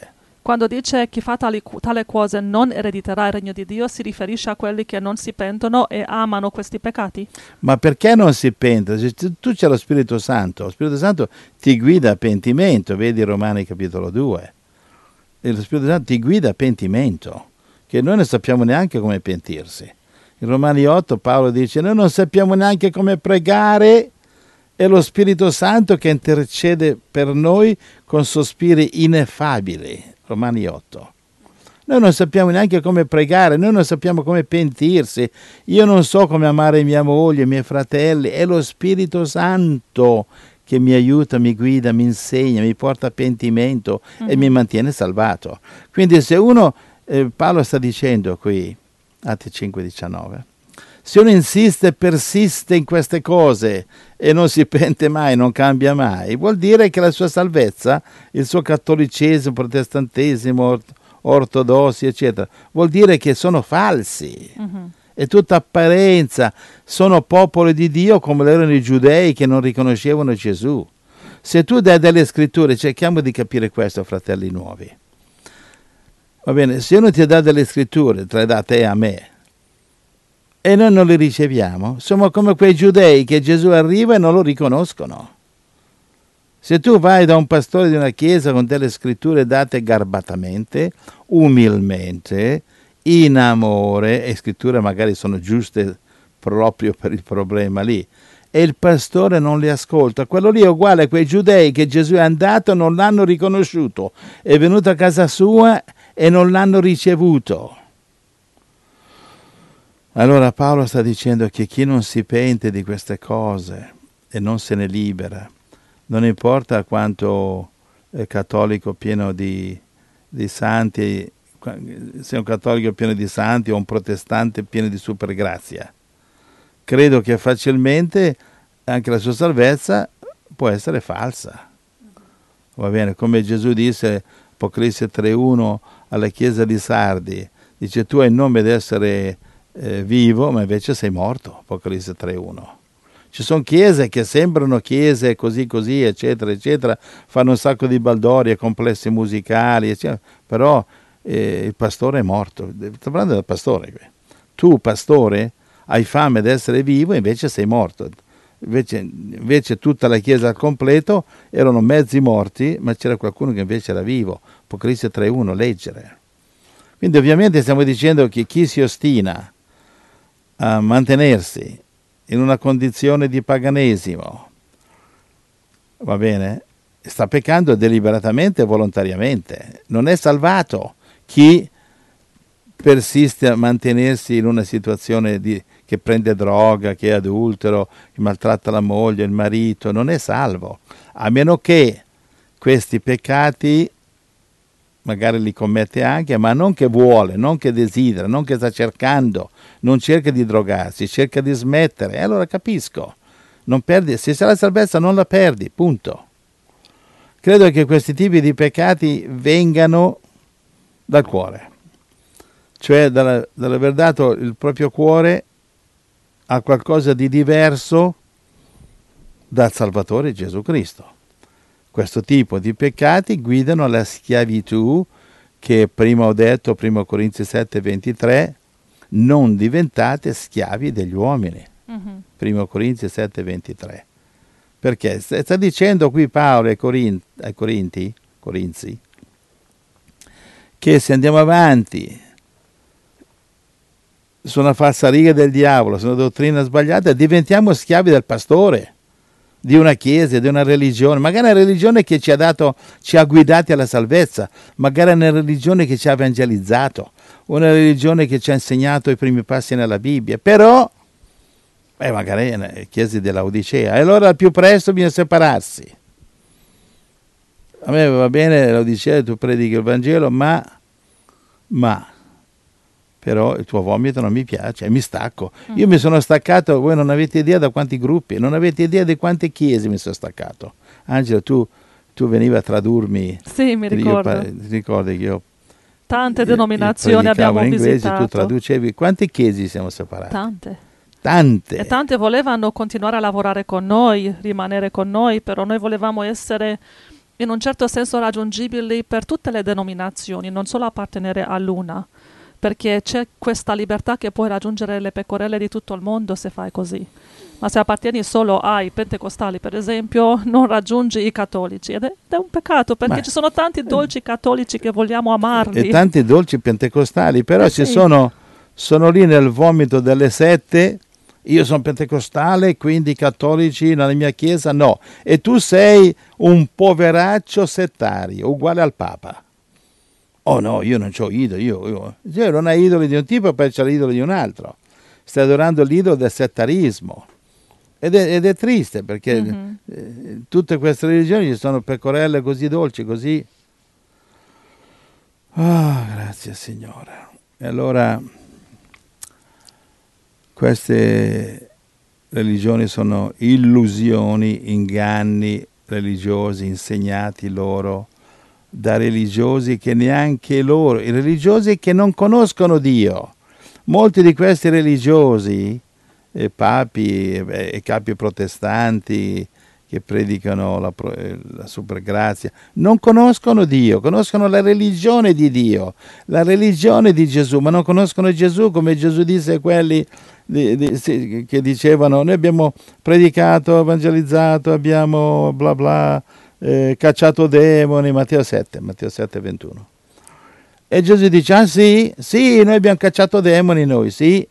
Quando dice chi fa tali, tale cose non erediterà il regno di Dio, si riferisce a quelli che non si pentono e amano questi peccati? Ma perché non si pente? Se tu, tu c'è lo Spirito Santo, lo Spirito Santo ti guida a pentimento, vedi Romani capitolo due. E lo Spirito Santo ti guida a pentimento, che noi non sappiamo neanche come pentirsi. In Romani otto Paolo dice, noi non sappiamo neanche come pregare, è lo Spirito Santo che intercede per noi con sospiri ineffabili. Romani otto. Noi non sappiamo neanche come pregare, noi non sappiamo come pentirsi. Io non so come amare mia moglie, i miei fratelli. È lo Spirito Santo che mi aiuta, mi guida, mi insegna, mi porta a pentimento mm-hmm. e mi mantiene salvato. Quindi se uno, eh, Paolo sta dicendo qui, Atti cinque diciannove, se uno insiste e persiste in queste cose e non si pente mai, non cambia mai, vuol dire che la sua salvezza, il suo cattolicesimo, protestantesimo, ort- ortodossi, eccetera, vuol dire che sono falsi. Uh-huh. È tutta apparenza, sono popolo di Dio come erano i giudei che non riconoscevano Gesù. Se tu dai delle scritture, cerchiamo di capire questo, fratelli nuovi. Va bene, se uno ti dà delle scritture, tra da te e a me, e noi non le riceviamo, siamo come quei giudei che Gesù arriva e non lo riconoscono. Se tu vai da un pastore di una chiesa con delle scritture date garbatamente, umilmente, in amore, e scritture magari sono giuste proprio per il problema lì, e il pastore non le ascolta, quello lì è uguale a quei giudei che Gesù è andato e non l'hanno riconosciuto, è venuto a casa sua e non l'hanno ricevuto. Allora Paolo sta dicendo che chi non si pente di queste cose e non se ne libera, non importa quanto è cattolico pieno di, di santi, sia un cattolico pieno di santi o un protestante pieno di supergrazia, credo che facilmente anche la sua salvezza può essere falsa. Va bene, come Gesù disse, Apocalisse tre uno alla chiesa di Sardi, dice tu hai il nome di essere Eh, vivo, ma invece sei morto, Apocalisse tre uno. Ci sono chiese che sembrano chiese così così, eccetera, eccetera, fanno un sacco di baldorie, complessi musicali, eccetera, però eh, il pastore è morto. Sto parlando del pastore qui. Tu, pastore, hai fame di essere vivo, invece sei morto. Invece, invece tutta la chiesa al completo erano mezzi morti, ma c'era qualcuno che invece era vivo. Apocalisse tre uno, leggere. Quindi ovviamente stiamo dicendo che chi si ostina a mantenersi in una condizione di paganesimo, va bene, sta peccando deliberatamente e volontariamente. Non è salvato chi persiste a mantenersi in una situazione di, che prende droga, che è adultero, che maltratta la moglie, il marito, non è salvo, a meno che questi peccati magari li commette anche, ma non che vuole, non che desidera, non che sta cercando, non cerca di drogarsi, cerca di smettere. E allora capisco, non perdi, se c'è la salvezza non la perdi, punto. Credo che questi tipi di peccati vengano dal cuore, cioè dalla, dall'aver dato il proprio cuore a qualcosa di diverso dal Salvatore Gesù Cristo. Questo tipo di peccati guidano alla schiavitù che prima ho detto, primo Corinzi sette ventitré, non diventate schiavi degli uomini. Mm-hmm. primo Corinzi sette ventitré. Perché sta dicendo qui Paolo ai, Corinti, ai Corinti, Corinzi, che se andiamo avanti su una falsariga del diavolo, su una dottrina sbagliata, diventiamo schiavi del pastore, di una chiesa, di una religione, magari una religione che ci ha dato, ci ha guidati alla salvezza, magari una religione che ci ha evangelizzato, una religione che ci ha insegnato i primi passi nella Bibbia, però eh, magari chiese della Odicea, e allora al più presto bisogna separarsi. A me va bene l'Odicea, tu predichi il Vangelo, ma, ma però il tuo vomito non mi piace, e mi stacco. Mm. Io mi sono staccato, voi non avete idea da quanti gruppi, non avete idea di quante chiese mi sono staccato. Angelo, tu, tu venivi a tradurmi. Sì, mi ricordo. Io, ti ricordi che io tante denominazioni abbiamo in inglese, visitato. Tu traducevi. Quante chiese siamo separati? Tante. Tante. E tante volevano continuare a lavorare con noi, rimanere con noi, però noi volevamo essere in un certo senso raggiungibili per tutte le denominazioni, non solo appartenere all'una, perché c'è questa libertà che puoi raggiungere le pecorelle di tutto il mondo se fai così. Ma se appartieni solo ai pentecostali, per esempio, non raggiungi i cattolici. Ed è, ed è un peccato, perché Ma- ci sono tanti dolci cattolici che vogliamo amarli. E tanti dolci pentecostali, però Eh ci sì. sono, sono lì nel vomito delle sette. Io sono pentecostale, quindi i cattolici nella mia chiesa no. E tu sei un poveraccio settario, uguale al Papa. Oh no, io non ho idoli, io, io, io non hai idoli di un tipo e poi c'è l'idolo di un altro. Stai adorando l'idolo del settarismo. Ed è, ed è triste perché Mhm. eh, tutte queste religioni ci sono pecorelle così dolci, così... Ah, grazie Signore. E allora queste religioni sono illusioni, inganni religiosi insegnati loro da religiosi che neanche loro, i religiosi che non conoscono Dio. Molti di questi religiosi, eh, papi e eh, capi protestanti che predicano la, pro- eh, la supergrazia, non conoscono Dio, conoscono la religione di Dio, la religione di Gesù, ma non conoscono Gesù come Gesù disse a quelli di- di- sì, che dicevano: noi abbiamo predicato, evangelizzato, abbiamo bla bla, eh, cacciato demoni, Matteo sette, Matteo sette ventuno. E Gesù dice: ah sì, sì, noi abbiamo cacciato demoni, noi, sì.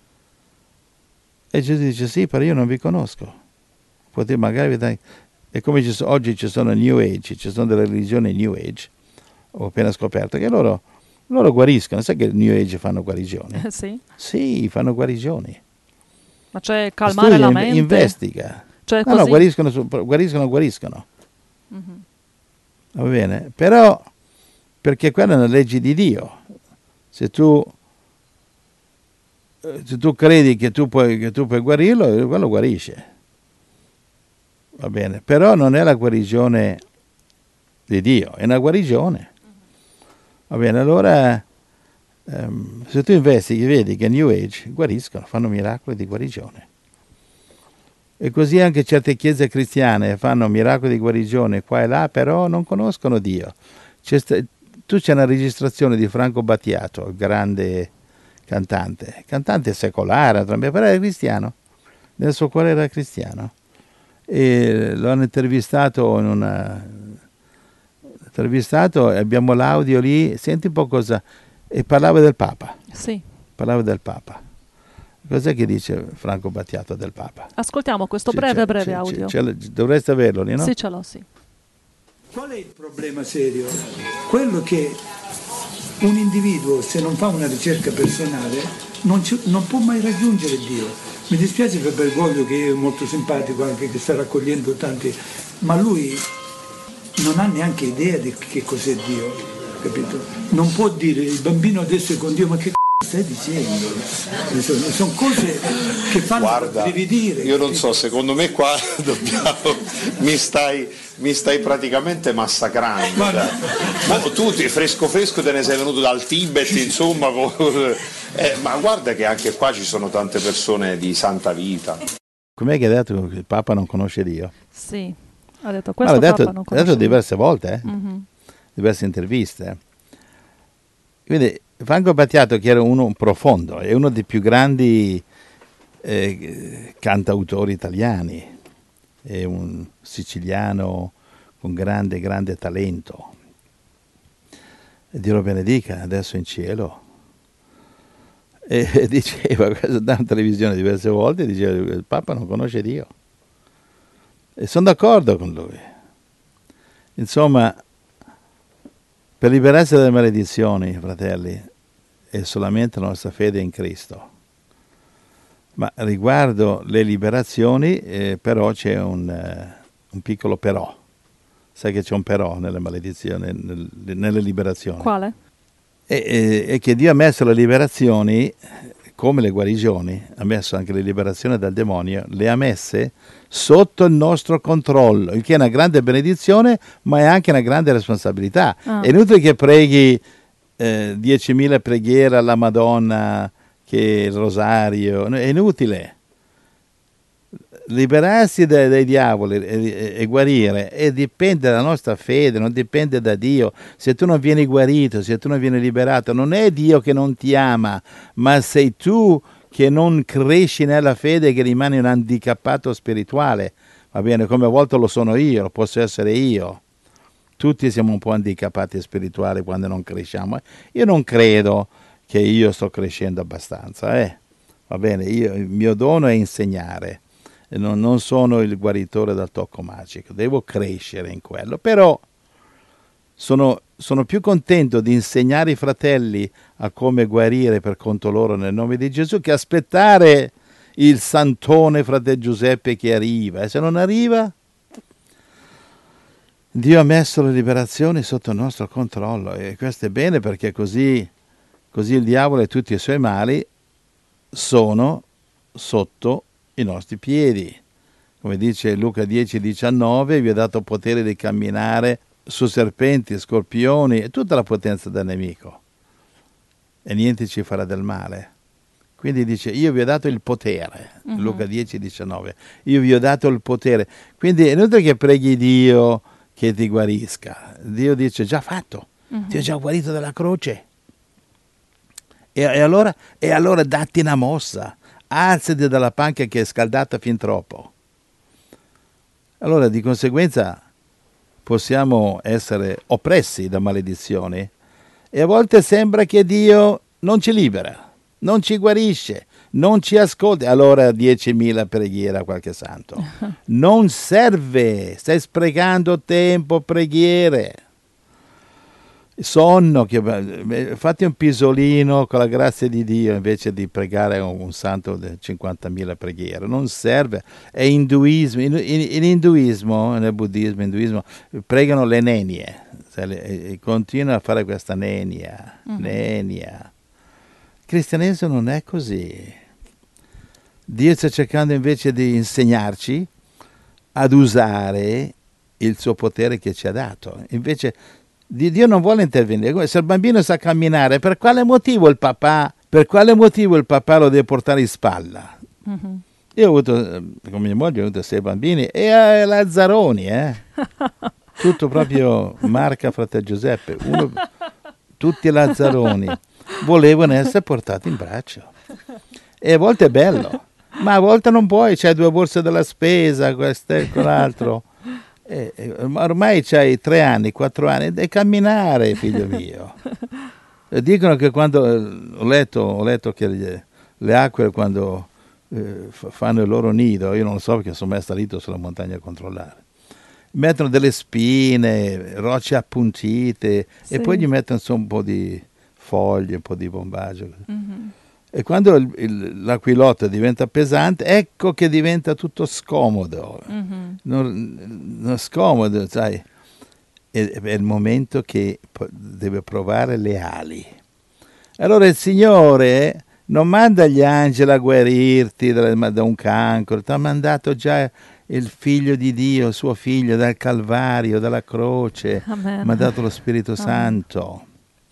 E Gesù dice: sì, però io non vi conosco. Potete magari vedere. E come ci so- oggi ci sono New Age, ci sono delle religioni New Age, ho appena scoperto che loro, loro guariscono. Sai che il New Age fanno guarigioni? Eh sì. Sì, fanno guarigioni. Ma cioè calmare Studia, la in- mente. investiga. Cioè No, no, così. guariscono, su- guariscono, guariscono. Mhm. Va bene? Però, perché quelle sono leggi di Dio. Se tu, eh, se tu credi che tu puoi, che tu puoi guarirlo, eh, quello guarisce. Va bene? Però non è la guarigione di Dio, è una guarigione. Va bene? Allora, ehm, se tu investighi, vedi che New Age guariscono, fanno miracoli di guarigione. E così anche certe chiese cristiane fanno miracoli di guarigione qua e là, però non conoscono Dio. C'è sta- tu c'è una registrazione di Franco Battiato, il grande cantante, cantante secolare, però era cristiano, nel suo cuore era cristiano. E lo hanno intervistato in una intervistato e abbiamo l'audio lì, senti un po' cosa, e parlava del Papa, Sì. parlava del Papa. Cos'è che dice Franco Battiato del Papa? Ascoltiamo questo C'è- breve c'è- breve c'è- audio. c'è- c'è- dovreste averlo lì, no? Sì, ce l'ho, sì. Qual è il problema serio? Quello che un individuo, se non fa una ricerca personale, non, ci- non può mai raggiungere Dio. Mi dispiace per Bergoglio, che è molto simpatico, anche che sta raccogliendo tanti, ma lui non ha neanche idea di che cos'è Dio, capito? Non può dire il bambino adesso è con Dio, ma che c***o stai dicendo? Sono, sono cose che fanno Guarda, brividire. io non so, secondo me qua dobbiamo, mi stai, mi stai praticamente massacrando. Guarda, cioè. Ma tu ti- fresco fresco te ne sei venuto dal Tibet, insomma, con- eh, ma guarda che anche qua ci sono tante persone di santa vita. Com'è che ha detto che il Papa non conosce Dio? Sì. Ha detto Ma questo l'ha detto, Papa non l'ha conosce detto Dio. diverse volte, eh? Mhm. diverse interviste. Quindi Franco Battiato, che era uno profondo, è uno dei più grandi eh, cantautori italiani, è un siciliano con grande, grande talento. E Dio lo benedica, adesso è in cielo. E, e diceva, questo da in televisione diverse volte, diceva il Papa non conosce Dio. E sono d'accordo con lui. Insomma, per liberarsi dalle maledizioni, fratelli, è solamente la nostra fede in Cristo. Ma riguardo le liberazioni, eh, però c'è un, eh, un piccolo però. Sai che c'è un però nelle maledizioni, nel- nelle liberazioni. Quale? E, e- e che Dio ha messo le liberazioni, come le guarigioni, ha messo anche le liberazioni dal demonio, le ha messe sotto il nostro controllo, il che è una grande benedizione, ma è anche una grande responsabilità. Ah. È inutile che preghi eh, diecimila preghiere alla Madonna, che il rosario, no, è inutile. liberarsi dai, dai diavoli e, e, e guarire e dipende dalla nostra fede, non dipende da Dio. Se tu non vieni guarito, se tu non vieni liberato, non è Dio che non ti ama, ma sei tu che non cresci nella fede, che rimani un handicappato spirituale. Va bene, come a volte lo sono io, lo posso essere io. Tutti siamo un po' handicappati spirituali quando non cresciamo. Io non credo che io sto crescendo abbastanza, eh. Va bene, io, il mio dono è insegnare, non, non sono il guaritore dal tocco magico, devo crescere in quello, però sono, sono più contento di insegnare i fratelli a come guarire per conto loro nel nome di Gesù che aspettare il santone frate Giuseppe che arriva, e se non arriva, Dio ha messo le liberazioni sotto il nostro controllo, e questo è bene, perché così, così il diavolo e tutti i suoi mali sono sotto i nostri piedi. Come dice Luca dieci diciannove, vi ho dato potere di camminare su serpenti, scorpioni e tutta la potenza del nemico, e niente ci farà del male. Quindi dice, io vi ho dato il potere, uh-huh. Luca dieci diciannove, io vi ho dato il potere. Quindi è inutile che preghi Dio che ti guarisca. Dio dice, già fatto, uh-huh. ti ho già guarito dalla croce. E, e, allora, e allora datti una mossa, alzati dalla panca che è scaldata fin troppo. Allora di conseguenza possiamo essere oppressi da maledizioni, e a volte sembra che Dio non ci libera, non ci guarisce, non ci ascolta. Allora diecimila preghiere a qualche santo. Non serve, stai sprecando tempo, preghiere. Sonno, che, fatti un pisolino con la grazia di Dio invece di pregare un, un santo di cinquantamila preghiere, non serve. È induismo, in, in, in induismo, nel buddismo, in induismo pregano le nenie, cioè, le, e continuano a fare questa nenia, uh-huh. nenia. Il cristianesimo non è così. Dio sta cercando invece di insegnarci ad usare il suo potere che ci ha dato. Invece Dio non vuole intervenire. Se il bambino sa camminare, per quale motivo il papà, per quale motivo il papà lo deve portare in spalla? Uh-huh. Io ho avuto, con mia moglie, ho avuto sei bambini, e eh, Lazzaroni, eh? Tutto proprio marca frate Giuseppe, uno, tutti Lazzaroni, volevano essere portati in braccio. E a volte è bello, ma a volte non puoi, c'hai due borse della spesa, questo e quell'altro. Eh, ormai c'hai tre anni, quattro anni, devi camminare, figlio mio. Dicono che quando ho letto, ho letto che le, le aquile quando eh, fanno il loro nido, io non lo so perché sono mai salito sulla montagna a controllare, mettono delle spine, rocce appuntite, sì. E poi gli mettono su un po' di foglie, un po' di bombaggio. Mm-hmm. E quando il, il, l'aquilotto diventa pesante, ecco che diventa tutto scomodo. Mm-hmm. Non, non scomodo, sai. È, è il momento che deve provare le ali. Allora il Signore non manda gli angeli a guarirti da, da un cancro, ti ha mandato già il Figlio di Dio, il suo Figlio, dal Calvario, dalla croce, mi ha dato lo Spirito Amen. Santo.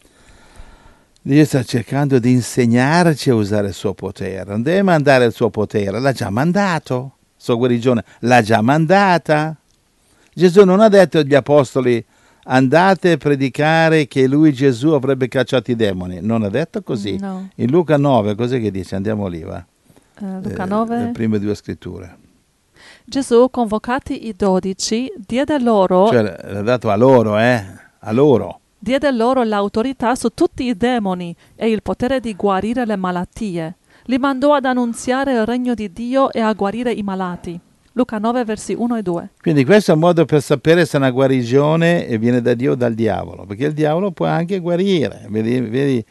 Dio sta cercando di insegnarci a usare il suo potere. Non deve mandare il suo potere, l'ha già mandato. Sua guarigione l'ha già mandata. Gesù non ha detto agli apostoli andate a predicare che lui Gesù avrebbe cacciato i demoni. Non ha detto così. No. In Luca nove, cos'è che dice? Andiamo lì, va. Uh, Luca nove. Eh, le prime due scritture. Gesù, convocati i dodici, diede loro... Cioè l'ha dato a loro, eh? A loro. Diede loro l'autorità su tutti i demoni e il potere di guarire le malattie. Li mandò ad annunziare il regno di Dio e a guarire i malati. Luca nove, versi uno e due. Quindi questo è un modo per sapere se una guarigione viene da Dio o dal diavolo, perché il diavolo può anche guarire. Vedi, vedi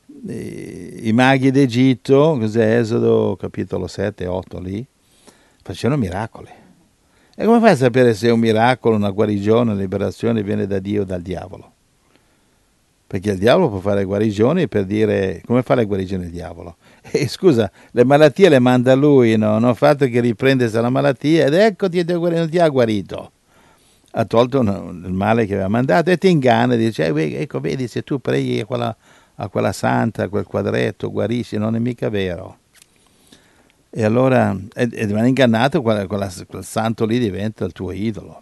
i maghi d'Egitto, cos'è Esodo capitolo sette otto lì, facevano miracoli. E come fai a sapere se un miracolo, una guarigione, una liberazione viene da Dio o dal diavolo? Perché il diavolo può fare guarigioni per dire, come fa le guarigioni il diavolo? E scusa, le malattie le manda lui, no? Non ha fatto che riprende la malattia ed ecco ti, non ti ha guarito. Ha tolto il male che aveva mandato e ti inganna e dice, eh, ecco vedi se tu preghi a quella, a quella santa, a quel quadretto, guarisci, non è mica vero. E allora e, e rimane ingannato, quella, quella, quel santo lì diventa il tuo idolo.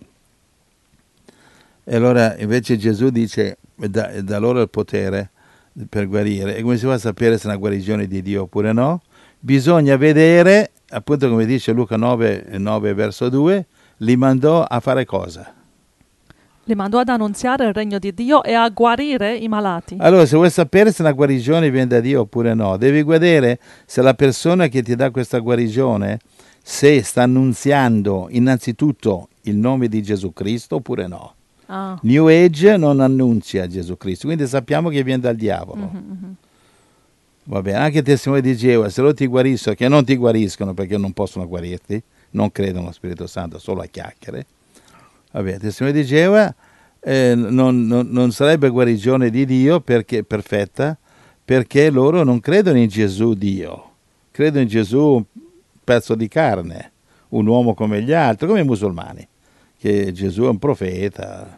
E allora invece Gesù dice, da, da loro il potere per guarire. E come si fa a sapere se è una guarigione di Dio oppure no? Bisogna vedere, appunto come dice Luca nove, nove verso due, li mandò a fare cosa? Li mandò ad annunziare il regno di Dio e a guarire i malati. Allora, se vuoi sapere se una guarigione viene da Dio oppure no, devi vedere se la persona che ti dà questa guarigione, se sta annunziando innanzitutto il nome di Gesù Cristo oppure no. Ah. New Age non annunzia Gesù Cristo, quindi sappiamo che viene dal diavolo. Mm-hmm, mm-hmm. Va bene, anche i testimoni di Geova, se loro ti guariscono, che non ti guariscono perché non possono guarirti, non credono allo Spirito Santo, solo a chiacchiere. Va bene, i testimoni di Geova eh, non, non, non sarebbe guarigione di Dio perché perfetta, perché loro non credono in Gesù Dio, credono in Gesù un pezzo di carne, un uomo come gli altri, come i musulmani, che Gesù è un profeta.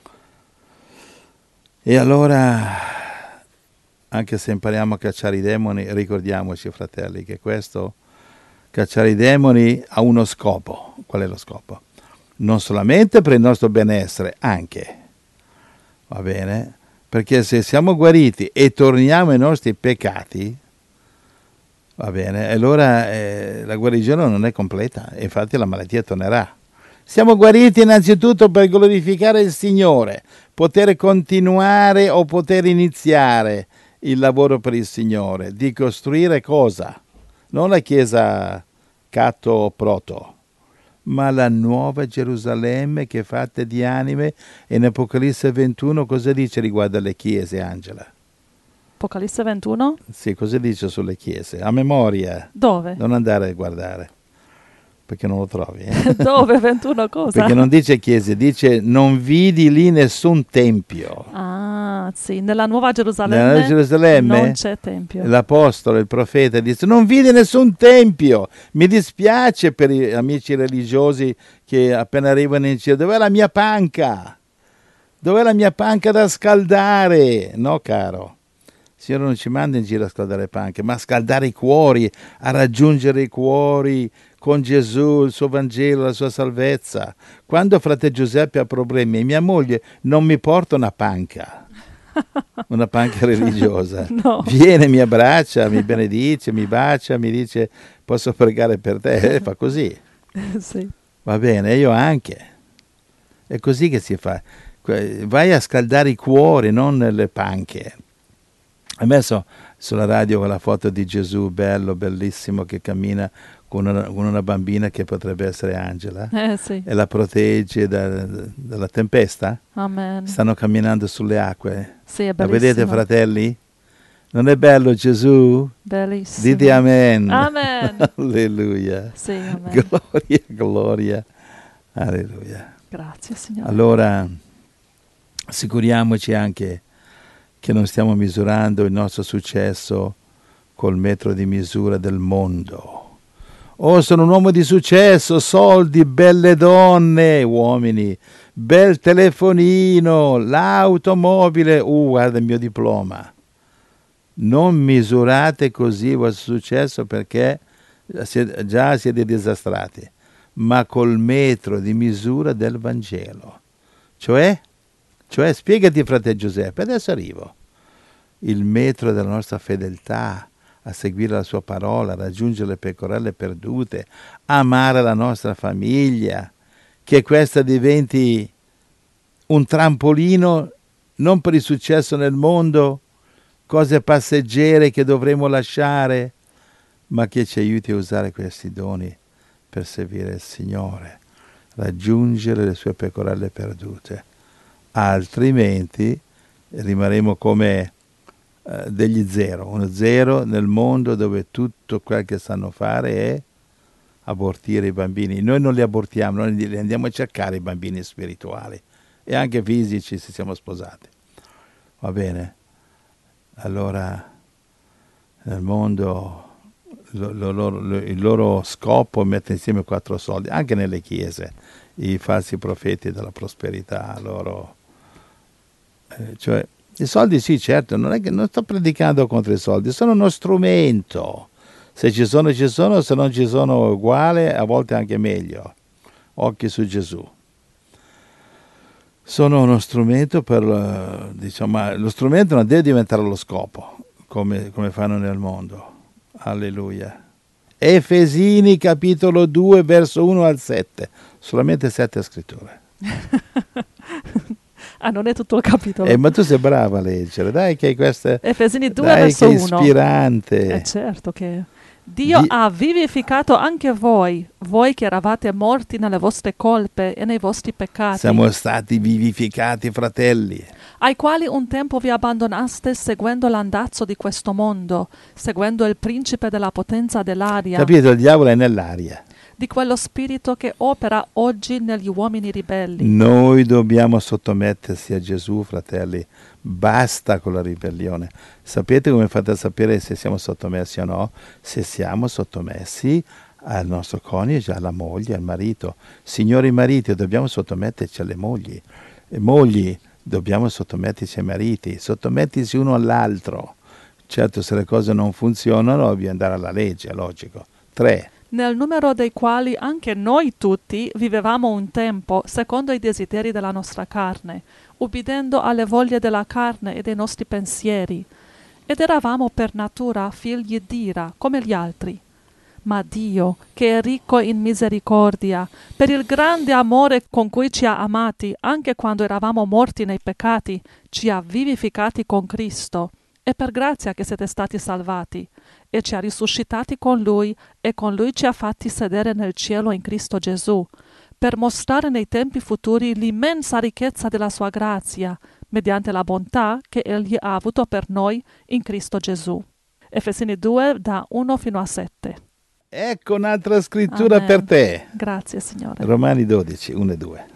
E allora, anche se impariamo a cacciare i demoni, ricordiamoci, fratelli, che questo, cacciare i demoni, ha uno scopo. Qual è lo scopo? Non solamente per il nostro benessere, anche, va bene? Perché se siamo guariti e torniamo ai nostri peccati, va bene, allora eh, la guarigione non è completa, infatti la malattia tornerà. Siamo guariti innanzitutto per glorificare il Signore, poter continuare o poter iniziare il lavoro per il Signore, di costruire cosa? Non la chiesa catto proto, ma la nuova Gerusalemme che è fatta di anime. E in Apocalisse ventuno cosa dice riguardo alle chiese, Angela? Apocalisse ventuno? Sì, cosa dice sulle chiese? A memoria. Dove? Non andare a guardare, perché non lo trovi. Eh? Dove? ventuno cosa? Perché non dice chiese, dice non vidi lì nessun tempio. Ah, sì, nella Nuova Gerusalemme, Nella Nuova Gerusalemme non c'è tempio. L'apostolo, il profeta, dice non vidi nessun tempio. Mi dispiace per gli amici religiosi che appena arrivano in cielo, dov'è la mia panca? Dov'è la mia panca da scaldare? No, caro. Il Signore non ci manda in giro a scaldare panche, ma a scaldare i cuori, a raggiungere i cuori con Gesù, il suo Vangelo, la sua salvezza. Quando frate Giuseppe ha problemi, mia moglie non mi porta una panca, una panca religiosa. No. Viene, mi abbraccia, mi benedice, mi bacia, mi dice posso pregare per te, e fa così. Sì. Va bene, io anche. È così che si fa. Vai a scaldare i cuori, non le panche. Ho messo sulla radio quella foto di Gesù, bello, bellissimo, che cammina con una, con una bambina che potrebbe essere Angela, Eh, sì. e la protegge da, dalla tempesta. Amen. Stanno camminando sulle acque. Sì, è La bellissimo. vedete, fratelli? Non è bello Gesù? Bellissimo. Dite amen. Amen. Alleluia. Sì, amen. Gloria, gloria. Alleluia. Grazie, Signore. Allora, assicuriamoci anche che non stiamo misurando il nostro successo col metro di misura del mondo. Oh, sono un uomo di successo, soldi, belle donne, uomini, bel telefonino, l'automobile, uh, guarda il mio diploma. Non misurate così il vostro successo perché già siete disastrati, ma col metro di misura del Vangelo. Cioè? Cioè, spiegati, frate Giuseppe, adesso arrivo. Il metro della nostra fedeltà a seguire la sua parola, raggiungere le pecorelle perdute, amare la nostra famiglia, che questa diventi un trampolino non per il successo nel mondo, cose passeggere che dovremo lasciare, ma che ci aiuti a usare questi doni per servire il Signore, raggiungere le sue pecorelle perdute. Altrimenti rimarremo come eh, degli zero, uno zero nel mondo dove tutto quel che sanno fare è abortire i bambini. Noi non li abortiamo, noi li andiamo a cercare i bambini spirituali e anche fisici se siamo sposati. Va bene? Allora nel mondo lo, lo, lo, il loro scopo è mettere insieme quattro soldi, anche nelle chiese, i falsi profeti della prosperità, loro... Eh, cioè, i soldi sì, certo, non è che non sto predicando contro i soldi, sono uno strumento, Se ci sono, ci sono, se non ci sono, uguale, a volte anche meglio. Occhi su Gesù. Sono uno strumento per, diciamo, lo strumento non deve diventare lo scopo, come, come fanno nel mondo. Alleluia. Efesini capitolo due, verso uno al sette. Solamente sette scritture. Ah, non è tutto il capitolo. Eh, ma tu sei brava a leggere, dai che hai queste... Efesini due, dai, verso che uno. ispirante. Eh certo che... Dio Di- ha vivificato anche voi, voi che eravate morti nelle vostre colpe e nei vostri peccati, Siamo stati vivificati, fratelli. ai quali un tempo vi abbandonaste seguendo l'andazzo di questo mondo, seguendo il principe della potenza dell'aria, Capito? Il diavolo è nell'aria. di quello spirito che opera oggi negli uomini ribelli. Noi dobbiamo sottomettersi a Gesù, fratelli. Basta con la ribellione. Sapete come fate a sapere se siamo sottomessi o no? Se siamo sottomessi al nostro coniuge, alla moglie, al marito. Signori mariti, dobbiamo sottometterci alle mogli. E mogli, dobbiamo sottometterci ai mariti. Sottomettersi uno all'altro. Certo, se le cose non funzionano, bisogna andare alla legge, è logico. Tre. Nel numero dei quali anche noi tutti vivevamo un tempo secondo i desideri della nostra carne, ubbidendo alle voglie della carne e dei nostri pensieri, ed eravamo per natura figli d'ira come gli altri. Ma Dio, che è ricco in misericordia, per il grande amore con cui ci ha amati, anche quando eravamo morti nei peccati, ci ha vivificati con Cristo. È per grazia che siete stati salvati, e ci ha risuscitati con Lui, e con Lui ci ha fatti sedere nel cielo in Cristo Gesù, per mostrare nei tempi futuri l'immensa ricchezza della sua grazia, mediante la bontà che Egli ha avuto per noi in Cristo Gesù. Efesini due, da uno fino a sette. Ecco un'altra scrittura Amen. per te. Grazie, Signore. Romani dodici, uno e due.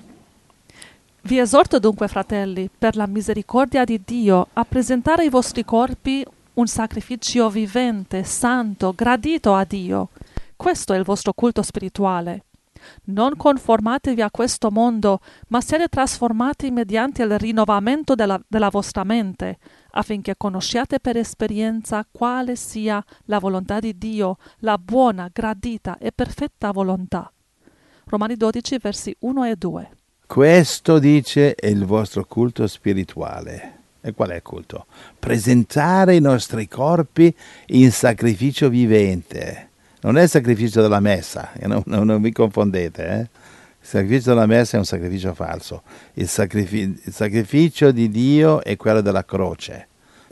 Vi esorto dunque, fratelli, per la misericordia di Dio, a presentare i vostri corpi un sacrificio vivente, santo, gradito a Dio. Questo è il vostro culto spirituale. Non conformatevi a questo mondo, ma siate trasformati mediante il rinnovamento della, della vostra mente, affinché conosciate per esperienza quale sia la volontà di Dio, la buona, gradita e perfetta volontà. Romani dodici, versi uno e due. Questo dice è il vostro culto spirituale. E qual è il culto? Presentare i nostri corpi in sacrificio vivente. Non è il sacrificio della messa, non, non, non vi confondete. Eh? Il sacrificio della messa è un sacrificio falso. Il, sacrifi- il sacrificio di Dio è quello della croce.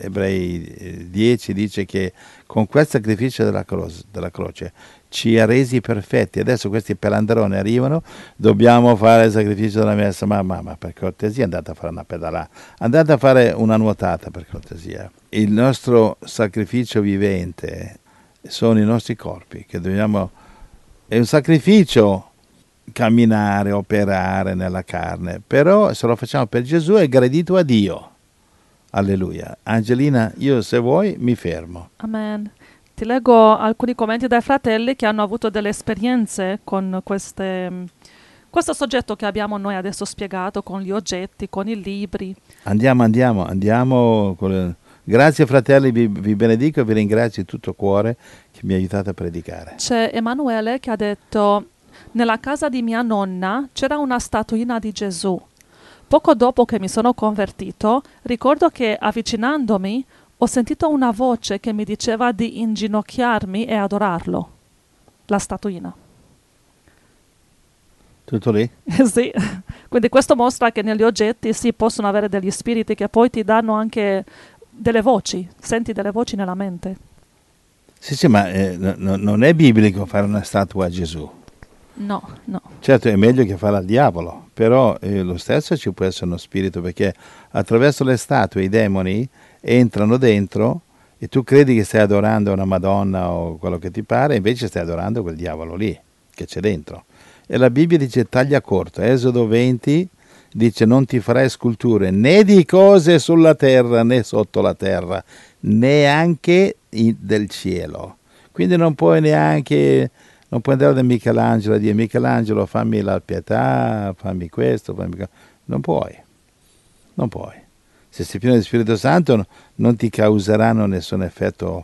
Ebrei dieci dice che con quel sacrificio della, cro- della croce ci ha resi perfetti. Adesso questi pelandroni arrivano, dobbiamo fare il sacrificio della messa. Ma, ma, ma per cortesia andate a fare una pedalata, andate a fare una nuotata per cortesia. Il nostro sacrificio vivente sono i nostri corpi, che dobbiamo... È un sacrificio camminare, operare nella carne, però se lo facciamo per Gesù è gradito a Dio. Alleluia. Angelina, io se vuoi mi fermo. Amen. Ti leggo alcuni commenti dai fratelli che hanno avuto delle esperienze con queste, questo soggetto che abbiamo noi adesso spiegato, con gli oggetti, con i libri. Andiamo, andiamo, andiamo. Con le... Grazie fratelli, vi, vi benedico e vi ringrazio di tutto cuore che mi aiutate a predicare. C'è Emanuele che ha detto: nella casa di mia nonna c'era una statuina di Gesù. Poco dopo che mi sono convertito, ricordo che avvicinandomi ho sentito una voce che mi diceva di inginocchiarmi e adorarlo. La statuina. Tutto lì? Sì, quindi questo mostra che negli oggetti si possono avere degli spiriti che poi ti danno anche delle voci, senti delle voci nella mente. Sì, sì, ma eh, no, no, non è biblico fare una statua a Gesù. No, no. Certo è meglio che farla al diavolo, però eh, lo stesso ci può essere uno spirito, perché attraverso le statue i demoni entrano dentro e tu credi che stai adorando una Madonna o quello che ti pare, invece stai adorando quel diavolo lì che c'è dentro. E la Bibbia dice taglia corto, Esodo venti dice non ti farai sculture né di cose sulla terra né sotto la terra, neanche in, del cielo. Quindi non puoi neanche... Non puoi andare da Michelangelo e dire Michelangelo fammi la pietà, fammi questo, fammi questo. Non puoi, non puoi. Se sei pieno di Spirito Santo non ti causeranno nessun effetto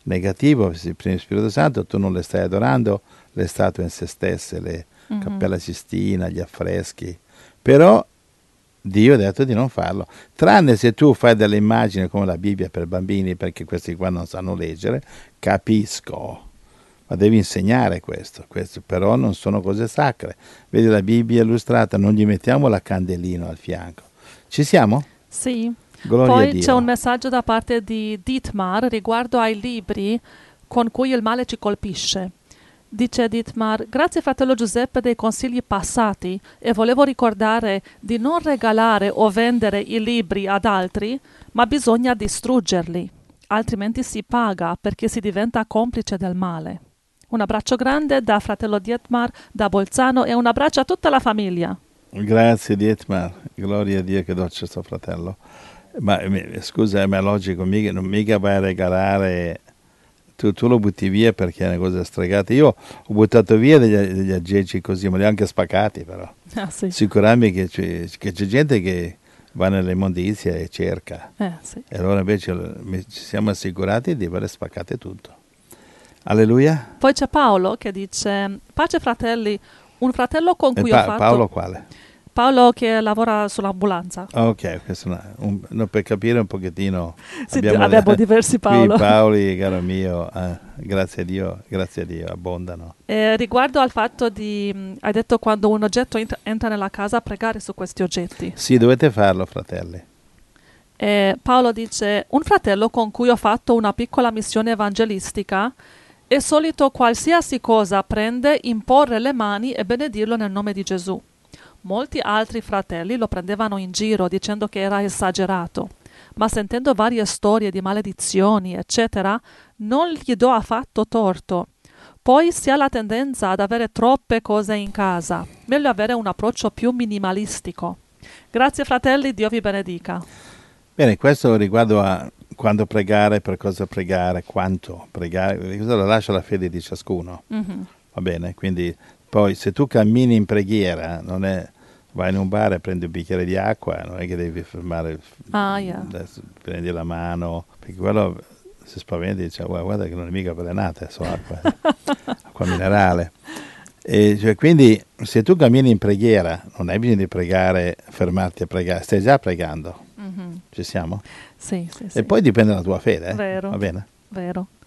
negativo, il Spirito Santo, tu non le stai adorando, le statue in se stesse, le Mhm. Cappella Sistina, gli affreschi, però Dio ha detto di non farlo, tranne se tu fai delle immagini come la Bibbia per bambini, perché questi qua non sanno leggere, capisco, ma devi insegnare questo, questo però non sono cose sacre. Vedi la Bibbia illustrata, non gli mettiamo la candelina al fianco. Ci siamo? Sì. Gloria a Poi Dio. c'è un messaggio da parte di Dietmar riguardo ai libri con cui il male ci colpisce. Dice Dietmar: grazie fratello Giuseppe dei consigli passati, e volevo ricordare di non regalare o vendere i libri ad altri, ma bisogna distruggerli, altrimenti si paga perché si diventa complice del male. Un abbraccio grande da fratello Dietmar da Bolzano e un abbraccio a tutta la famiglia. Grazie Dietmar, gloria a Dio che dolce sto fratello. Ma mi- scusa, ma è logico, mica, non mica vai a regalare, tu, tu lo butti via perché è una cosa stregata. Io ho buttato via degli, degli aggeggi così, ma li ho anche spaccati però. Ah, sì. Sicuramente che c'è, che c'è gente che va nell'immondizia e cerca, Eh, sì. e allora invece mi- ci siamo assicurati di aver spaccate tutto. Alleluia. Poi c'è Paolo che dice: pace fratelli, un fratello con E cui Pa- ho fatto... Paolo quale? Paolo che lavora sull'ambulanza. Ok, questo no, un- no, per capire un pochettino. Sì, abbiamo diversi Paolo. Qui Paoli, caro mio, eh, grazie a Dio, grazie a Dio, abbondano. Eh, riguardo al fatto di, mh, hai detto quando un oggetto ent- entra nella casa, pregare su questi oggetti. Sì, dovete farlo, fratelli. Eh, Paolo dice: un fratello con cui ho fatto una piccola missione evangelistica è solito qualsiasi cosa prende, imporre le mani e benedirlo nel nome di Gesù. Molti altri fratelli lo prendevano in giro dicendo che era esagerato, ma sentendo varie storie di maledizioni, eccetera, non gli do affatto torto. Poi si ha la tendenza ad avere troppe cose in casa. Meglio avere un approccio più minimalistico. Grazie fratelli, Dio vi benedica. Bene, questo riguardo a quando pregare, per cosa pregare, quanto pregare, questo lo lascia la fede di ciascuno. Mhm. Va bene, quindi poi se tu cammini in preghiera, non è vai in un bar e prendi un bicchiere di acqua, non è che devi fermare, Ah, yeah. adesso prendi la mano, perché quello si spaventa e dice: "Guarda, guarda che non è mica avvelenata, è solo acqua, acqua minerale." E cioè, quindi se tu cammini in preghiera, non hai bisogno di pregare, fermarti a pregare, stai già pregando. Mhm. Ci siamo? Sì, sì, sì. E poi dipende dalla tua fede, eh? Vero. Va bene? Vero.